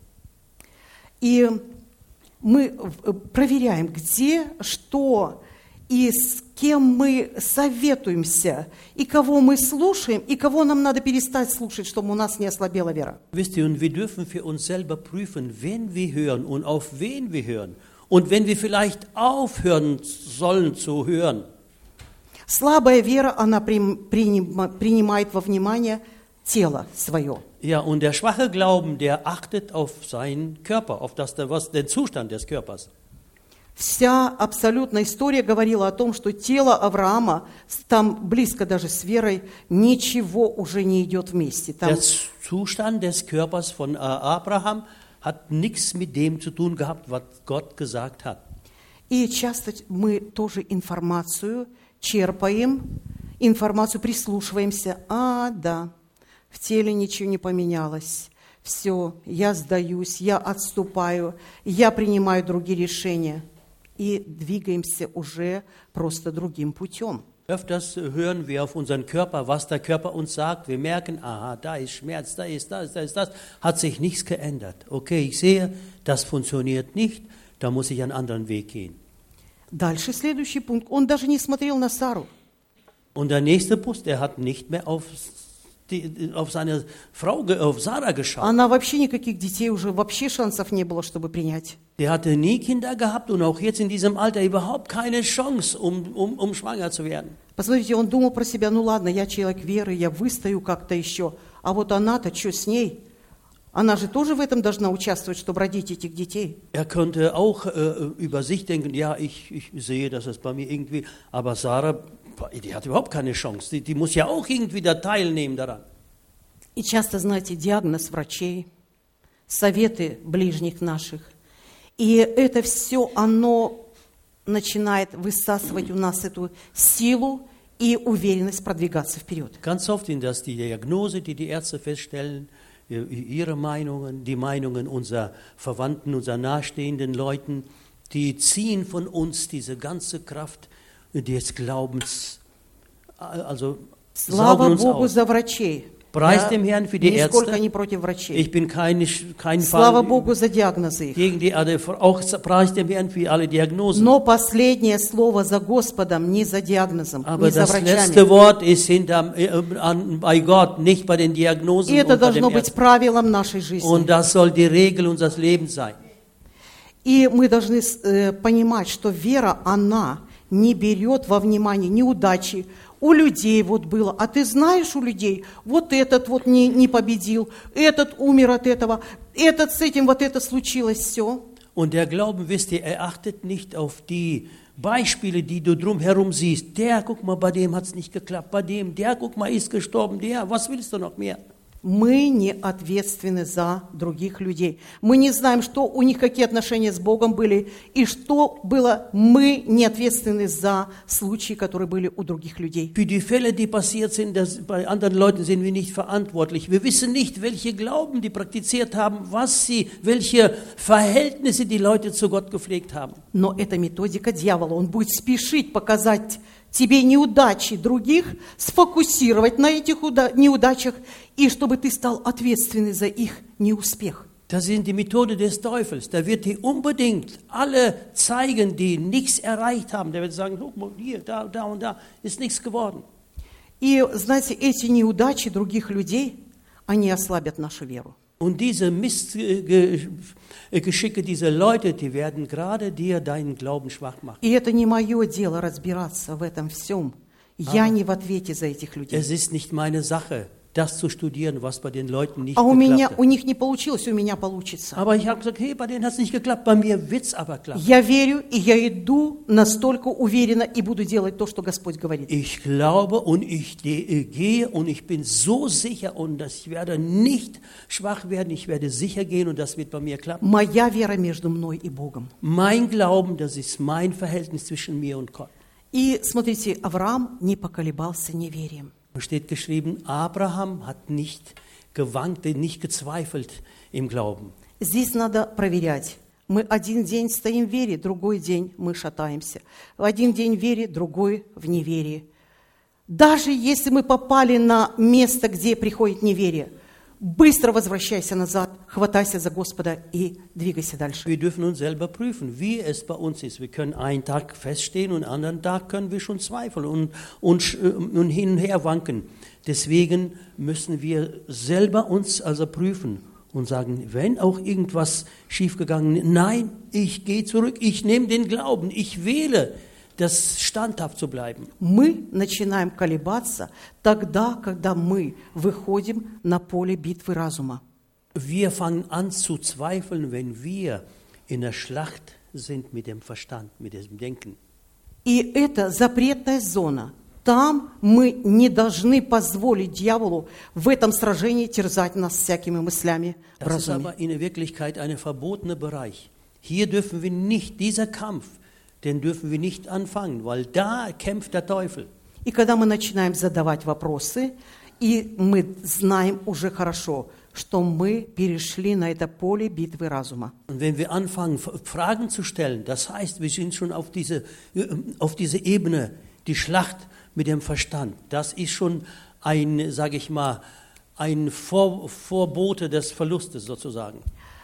И мы проверяем, где, что и с кем мы советуемся, и кого мы слушаем, и кого нам надо перестать слушать, чтобы у нас не ослабела вера. Wisst ihr, und wir dürfen für uns selber prüfen, wen wir hören und auf wen wir hören. Und wenn wir vielleicht aufhören sollen zu hören. Слабая вера, она принимает во внимание тело свое. Ja, und der schwache Glauben, der achtet auf seinen Körper, auf das, was, den Zustand des Körpers. Вся абсолютно история говорила о том, что тело Авраама, там близко даже с верой, ничего уже не идет вместе. Там... Der Zustand des Körpers von Abraham hat nichts mit dem zu tun gehabt, was Gott gesagt hat. И часто мы тоже информацию черпаем, информацию прислушиваемся. А, да, в теле ничего не поменялось. Все, я сдаюсь, я отступаю, я принимаю другие решения. И двигаемся уже просто другим путем. Öfters hören wir auf unseren Körper, was der Körper uns sagt. Wir merken, aha, da ist Schmerz, da ist das, da ist das. Hat sich nichts geändert. Okay, ich sehe, das funktioniert nicht, da muss ich einen anderen Weg gehen. Дальше следующий пункт. Он даже не смотрел на Сару. Und der nächste Punkt, der hat nicht mehr auf, die, auf seine Frau, auf Sarah geschaut. Она вообще никаких детей уже, вообще шансов не было, чтобы принять. Der hatte nie Kinder gehabt und auch jetzt in diesem Alter überhaupt keine Chance, um, um, um schwanger zu werden. Посмотрите, он думал про себя, ну ладно, я человек веры, я выстою как-то еще. А вот она-то, что с ней? Она же тоже в этом должна участвовать, чтобы родить этих детей. Er könnte auch äh, über sich denken, ja, ich, ich sehe, dass es bei mir irgendwie, aber Sarah, die hat überhaupt keine Chance. Die, die muss ja auch irgendwie da teilnehmen daran. И часто, знаете, диагноз врачей, советы ближних наших. И это все, оно начинает высасывать у нас эту силу и уверенность продвигаться вперед. Ganz oft sind das die Diagnose, die die Ärzte feststellen, ihre Meinungen, die Meinungen unserer Verwandten, unserer nahestehenden Leuten, die ziehen von uns diese ganze Kraft des Glaubens, also Слава saugen uns Богу aus. за врачей. Preis dem Herrn für die Нисколько Ärzte. не против врачей. Ich bin kein, kein Слава Fall Богу за диагнозы их. gegen die, auch Preis dem Herrn für alle Diagnosen. Но последнее слово за Господом, не за диагнозом, Aber не за das letzte врачами. Wort ist hinter, äh, an, bei Gott, nicht bei den Diagnosen И это und bei dem должно быть Ärzten. правилом нашей жизни. Und das soll die Regel unseres Lebens sein. И мы должны э, понимать, что вера, она не берет во внимание неудачи. У людей вот было, а ты знаешь у людей, вот этот вот не, не победил, этот умер от этого, этот с этим вот это случилось, все. Und der Glauben, wisst ihr, er achtet nicht auf die Beispiele, die du drumherum siehst. Der, guck mal, bei dem hat es nicht geklappt, bei dem, der, guck mal, ist gestorben, der, was willst du noch mehr? Мы не ответственны за других людей. Мы не знаем, что у них какие отношения с Богом были, и что было. Мы не ответственны за случаи, которые были у других людей. Für die Fälle, die passiert sind, das, bei anderen Leuten sind wir nicht verantwortlich. Wir wissen nicht, welche Glauben die praktiziert haben, was sie, welche Verhältnisse die Leute zu Gott gepflegt haben. Но это методика дьявола. Он будет спешить показать тебе неудачи других, сфокусировать на этих неудачах, и чтобы ты стал ответственный за их неуспех. Das sind die Methode des Teufels. Da wird dir unbedingt alle zeigen, die nichts erreicht haben. Der wird sagen, guck mal, hier, da, da und da ist nichts geworden. И, знаете, эти неудачи других людей, они ослабят нашу веру. Und diese Missgeschicke dieser Leute, die werden gerade dir deinen Glauben schwach machen. И это не мое дело разбираться в этом всем. Я не в ответе за этих людей. Es ist nicht meine Sache, das zu studieren, was bei den Leuten nicht А у меня, geklappt у hat. них не получилось, у меня получится. Aber ich habe gesagt, hey, bei denen hat es nicht geklappt, bei mir wird es aber klappen. Я верю, и я иду настолько уверенно и буду делать то, что Господь говорит. Ich glaube und ich de- gehe und ich bin so sicher und dass ich werde nicht schwach werden, ich werde sicher gehen und das wird bei mir klappen. Моя вера между мной и Богом. Mein Glauben, das ist mein Verhältnis zwischen mir und Gott. И смотрите, Авраам не поколебался неверием. Da steht geschrieben, Abraham hat nicht gewankt, nicht gezweifelt im Glauben. Здесь надо проверять. Мы один день стоим в вере, другой день мы шатаемся. В один день в вере, другой в неверии. Даже если мы попали на место, где приходит неверие, быстро возвращайся назад, хватайся за Господа и двигайся дальше. Wir dürfen uns selber prüfen, wie es bei uns ist. Wir können einen Tag feststehen und einen anderen Tag können wir schon zweifeln und, und, und hin und her wanken. Deswegen müssen wir selber uns also prüfen und sagen, wenn auch irgendwas schiefgegangen ist, nein, ich gehe zurück, ich nehme den Glauben, ich wähle, das standhaft zu bleiben. Мы начинаем колебаться тогда, когда мы выходим на поле битвы разума. Wir fangen an zu zweifeln, wenn wir in der Schlacht sind mit dem Verstand, mit dem Denken. И это запретная зона. Там мы не должны позволить дьяволу в этом сражении терзать нас всякими мыслями в Das ist разуме. aber in Wirklichkeit ein verbotener Bereich. Hier dürfen wir nicht, dieser Kampf, den dürfen wir nicht anfangen, weil da kämpft der Teufel. И когда мы начинаем задавать вопросы, и мы знаем уже хорошо, что мы перешли на это поле битвы разума. Und wenn wir anfangen, F- Fragen zu stellen, das heißt, wir sind schon auf diese, äh, auf diese Ebene, die Schlacht mit dem Verstand. Das ist schon ein, sage ich mal, ein Vor, Vorbote des Verlustes sozusagen.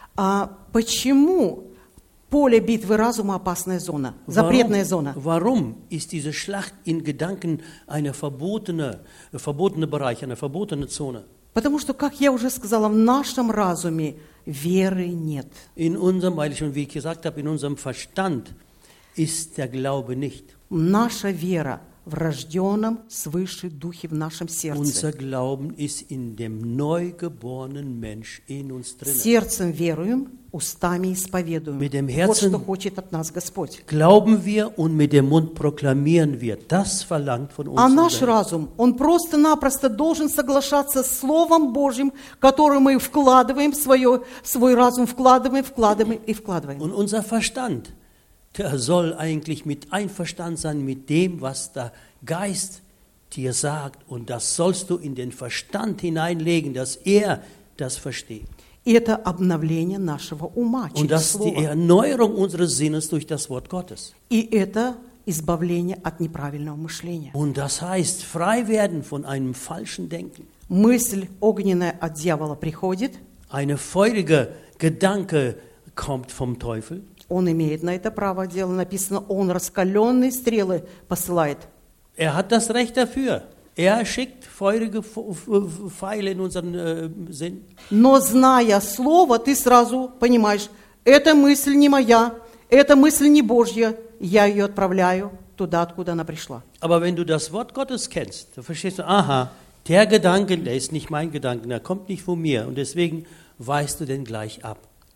А почему поле битвы разума опасная зона, запретная зона? Warum ist diese Schlacht in Gedanken eine verbotene, verbotene Bereich, eine verbotene Zone? Потому что, как я уже сказала, в нашем разуме веры нет. In unserem, weil ich schon wie ich gesagt habe, in unserem Verstand ist der Glaube nicht. Наша вера в рожденном свыше духе в нашем сердце. Unser Glauben ist in dem neugeborenen Mensch in uns drin. Сердцем веруем, устами исповедуем. Mit dem Вот Herzen что хочет от нас Господь. Glauben wir und mit dem Mund proklamieren wir. Das verlangt von uns. А наш unser- разум, он просто-напросто должен соглашаться с Словом Божьим, которое мы вкладываем в свое, в свой разум, вкладываем, вкладываем и вкладываем. Und unser Verstand, der soll eigentlich mit einverstanden sein mit dem, was der Geist dir sagt. Und das sollst du in den Verstand hineinlegen, dass er das versteht. И это обновление нашего ума Und через das ist die Слово. Erneuerung unseres Sinnes durch das Wort Gottes. И это избавление от неправильного мышления. Und das heißt, frei werden von einem falschen Denken. Мысль огненная от дьявола приходит, Eine feurige Gedanke kommt vom Teufel. он имеет на это право, дело написано, он раскаленные стрелы посылает. Er hat das Recht dafür. Er schickt feurige F- F- Pfeile in unseren äh, Sinn. Но зная Слово, ты сразу понимаешь, эта мысль не моя, эта мысль не Божья, я ее отправляю туда, откуда она пришла. Aber wenn du das Wort Gottes kennst, dann verstehst du, aha, der Gedanke, der ist nicht mein Gedanke, der kommt nicht von mir. Und deswegen weist du den gleich ab.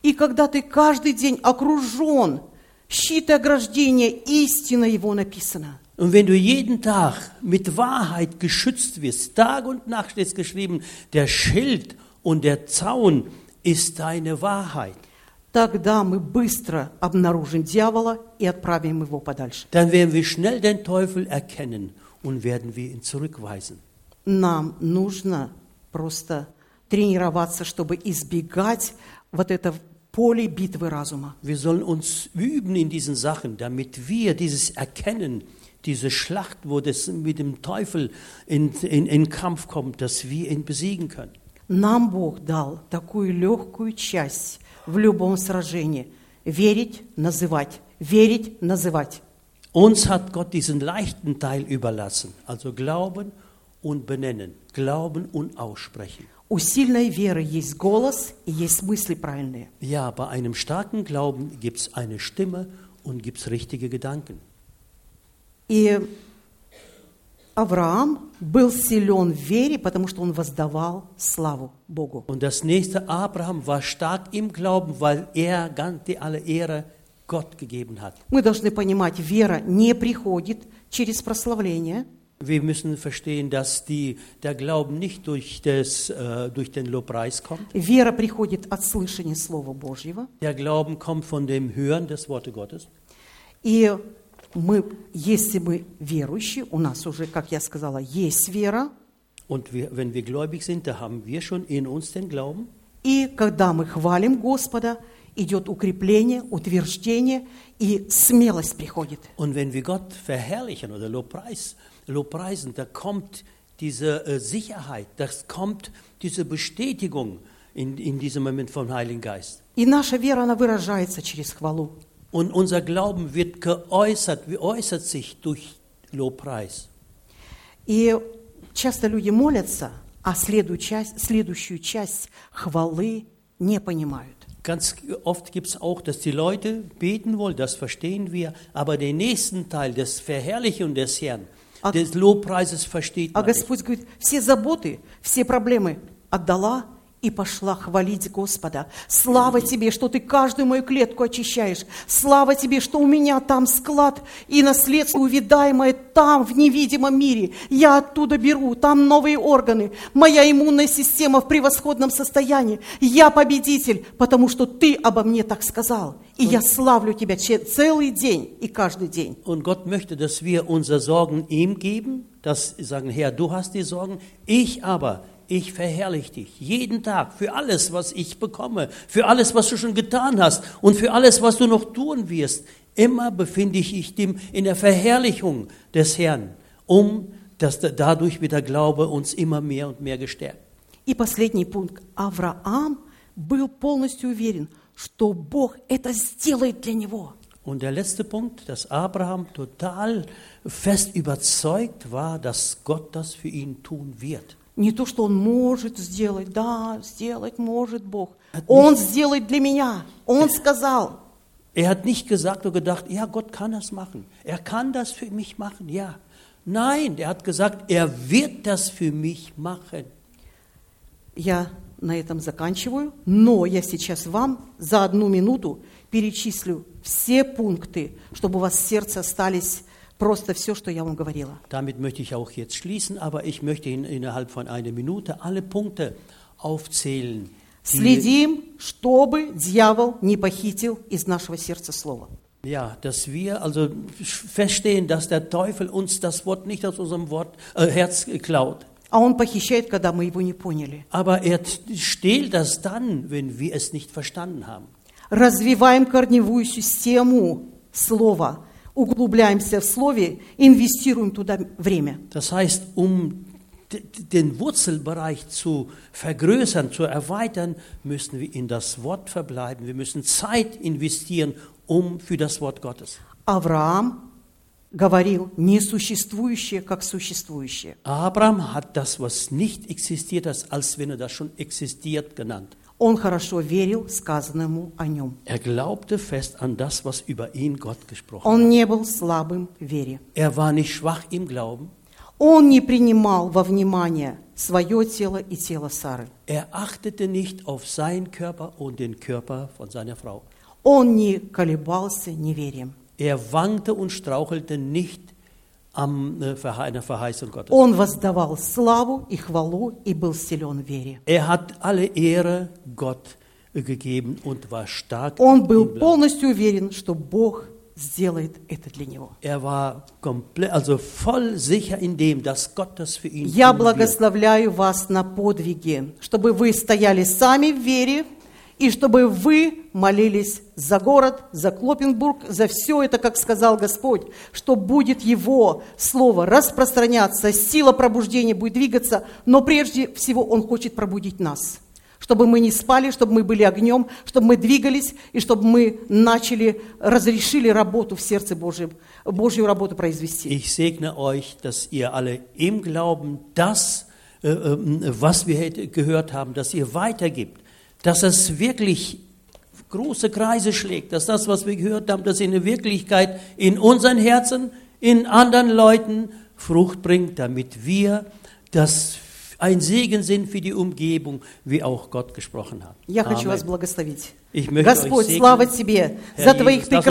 И когда ты каждый день окружен, щит и ограждение, истина его написана. Und wenn du jeden Tag mit Wahrheit geschützt wirst, Tag und Nacht steht es geschrieben, der Schild und der Zaun ist deine Wahrheit. Тогда мы быстро обнаружим дьявола и отправим его подальше. Dann werden wir schnell den Teufel erkennen und werden wir ihn zurückweisen. Нам нужно просто тренироваться, чтобы избегать вот это поле битвы разума. Wir sollen uns üben in diesen Sachen, damit wir dieses Erkennen, diese Schlacht, wo das mit dem Teufel in, in, in Kampf kommt, dass wir ihn besiegen können. Нам Бог дал такую легкую часть в любом сражении. Верить, называть, верить, называть. Uns hat Gott diesen leichten Teil überlassen, also glauben und benennen, glauben und aussprechen. У сильной веры есть голос и есть мысли правильные. Ja, bei einem starken Glauben gibt es eine Stimme und gibt es richtige Gedanken. И Авраам был силен в вере, потому что он воздавал славу Богу. Und das nächste, Abraham war stark im Glauben, weil er ganz die alle Ehre Gott gegeben hat. Мы должны понимать, вера не приходит через прославление. Wir müssen verstehen, dass die, der Glauben nicht durch, das, äh, durch den Lobpreis kommt. Вера приходит от слышания Слова Божьего. Der Glauben kommt von dem Hören des Wortes Gottes. И мы, если мы верующие, у нас уже, как я сказала, есть вера. Und wir, wenn wir gläubig sind, da haben wir schon in uns den Glauben. И когда мы хвалим Господа, идет укрепление, утверждение, и смелость приходит. Und wenn wir Gott verherrlichen oder Lobpreis, Lobpreisen, da kommt diese äh, Sicherheit, das kommt diese Bestätigung in, in diesem Moment vom Heiligen Geist. И наша вера, она выражается через хвалу. Und unser Glauben wird geäußert, wie äußert sich durch Lobpreis. И часто люди молятся, а следующую часть, следующую часть хвалы не понимают. Ganz oft gibt es auch, dass die Leute beten wollen, das verstehen wir, aber den nächsten Teil des Verherrlichen des Herrn, А- des Lobpreises versteht А man nicht. Господь говорит, все заботы, все проблемы отдала и пошла хвалить Господа. Слава Тебе, что Ты каждую мою клетку очищаешь. Слава Тебе, что у меня там склад и наследство увядаемое там, в невидимом мире. Я оттуда беру, там новые органы. Моя иммунная система в превосходном состоянии. Я победитель, потому что Ты обо мне так сказал. И я славлю Тебя целый день и каждый день. Und Gott möchte, dass wir unsere Sorgen ihm geben, dass wir sagen, Herr, du hast die Sorgen, ich aber, ich verherrliche dich jeden Tag für alles, was ich bekomme, für alles, was du schon getan hast und für alles, was du noch tun wirst. Immer befinde ich mich in der Verherrlichung des Herrn, um dass dadurch wird der Glaube uns immer mehr und mehr gestärkt. И последний пункт. Авраам был полностью уверен, что Бог это сделает для него. Und der letzte Punkt, dass Abraham total fest überzeugt war, dass Gott das für ihn tun wird. Не то, что он может сделать, да, сделать может Бог. Он сделает для меня. Он сказал. Er hat nicht gesagt oder gedacht, ja, Gott kann das machen. Er kann das für mich machen, ja. Nein, er hat gesagt, er wird das für mich machen. Я на этом заканчиваю, но я сейчас вам за одну минуту перечислю все пункты, чтобы у вас в сердце остались просто все, что я вам говорила. Damit möchte ich auch jetzt schließen, aber ich möchte Ihnen innerhalb von einer Minute alle Punkte aufzählen. die- Следим, чтобы дьявол не похитил из нашего сердца слово. Ja, dass wir also feststehen, dass der Teufel uns das Wort nicht aus unserem Wort, äh, Herz klaut. А он похищает, когда мы его не поняли. Aber er stehlt das dann, wenn wir es nicht verstanden haben. Развиваем корневую систему слова. Углубляемся в слове, инвестируем туда время. Das heißt, um d- den Wurzelbereich zu vergrößern, zu erweitern, müssen wir in das Wort verbleiben. Wir müssen Zeit investieren, um für das Wort Gottes. Авраам говорил несуществующее, как существующее. Abraham hat das, was nicht existiert hat, als wenn er das schon existiert, genannt. Он хорошо верил сказанному о нем. Er glaubte fest an das, was über ihn Gott gesprochen Он hat. не был слабым в вере. Er war nicht schwach im Glauben. Он не принимал во внимание свое тело и тело Сары. Er achtete nicht auf seinen Körper und den Körper von seiner Frau. Он не колебался неверием. Er wankte und strauchelte nicht am äh, Verhe- einer Verheißung Gottes. Он воздавал славу и хвалу и был силен в вере. Er hat alle Ehre Gott äh, gegeben und war stark Он был im Glauben. полностью уверен, что Бог сделает это для него. Er war komplett, also voll sicher in dem, dass Gott das für ihn Я tun wird. благословляю вас на подвиги, чтобы вы стояли сами в вере, и чтобы вы молились за город, за Клопенбург, за все это, как сказал Господь, что будет Его Слово распространяться, сила пробуждения будет двигаться, но прежде всего Он хочет пробудить нас, чтобы мы не спали, чтобы мы были огнем, чтобы мы двигались, и чтобы мы начали, разрешили работу в сердце Божьем, Божью работу произвести. Ich segne euch, dass ihr alle im Glauben das, äh, äh, was wir hätte- gehört haben, dass ihr weitergibt, dass es wirklich große Kreise schlägt, dass das, was wir gehört haben, dass in der Wirklichkeit in unseren Herzen, in anderen Leuten Frucht bringt, damit wir das ein Segen sind für die Umgebung, wie auch Gott gesprochen hat. Я хочу вас Amen. благословить. Ich möchte Господь, euch слава segnen. Тебе Herr за Jesus, Твоих lass uns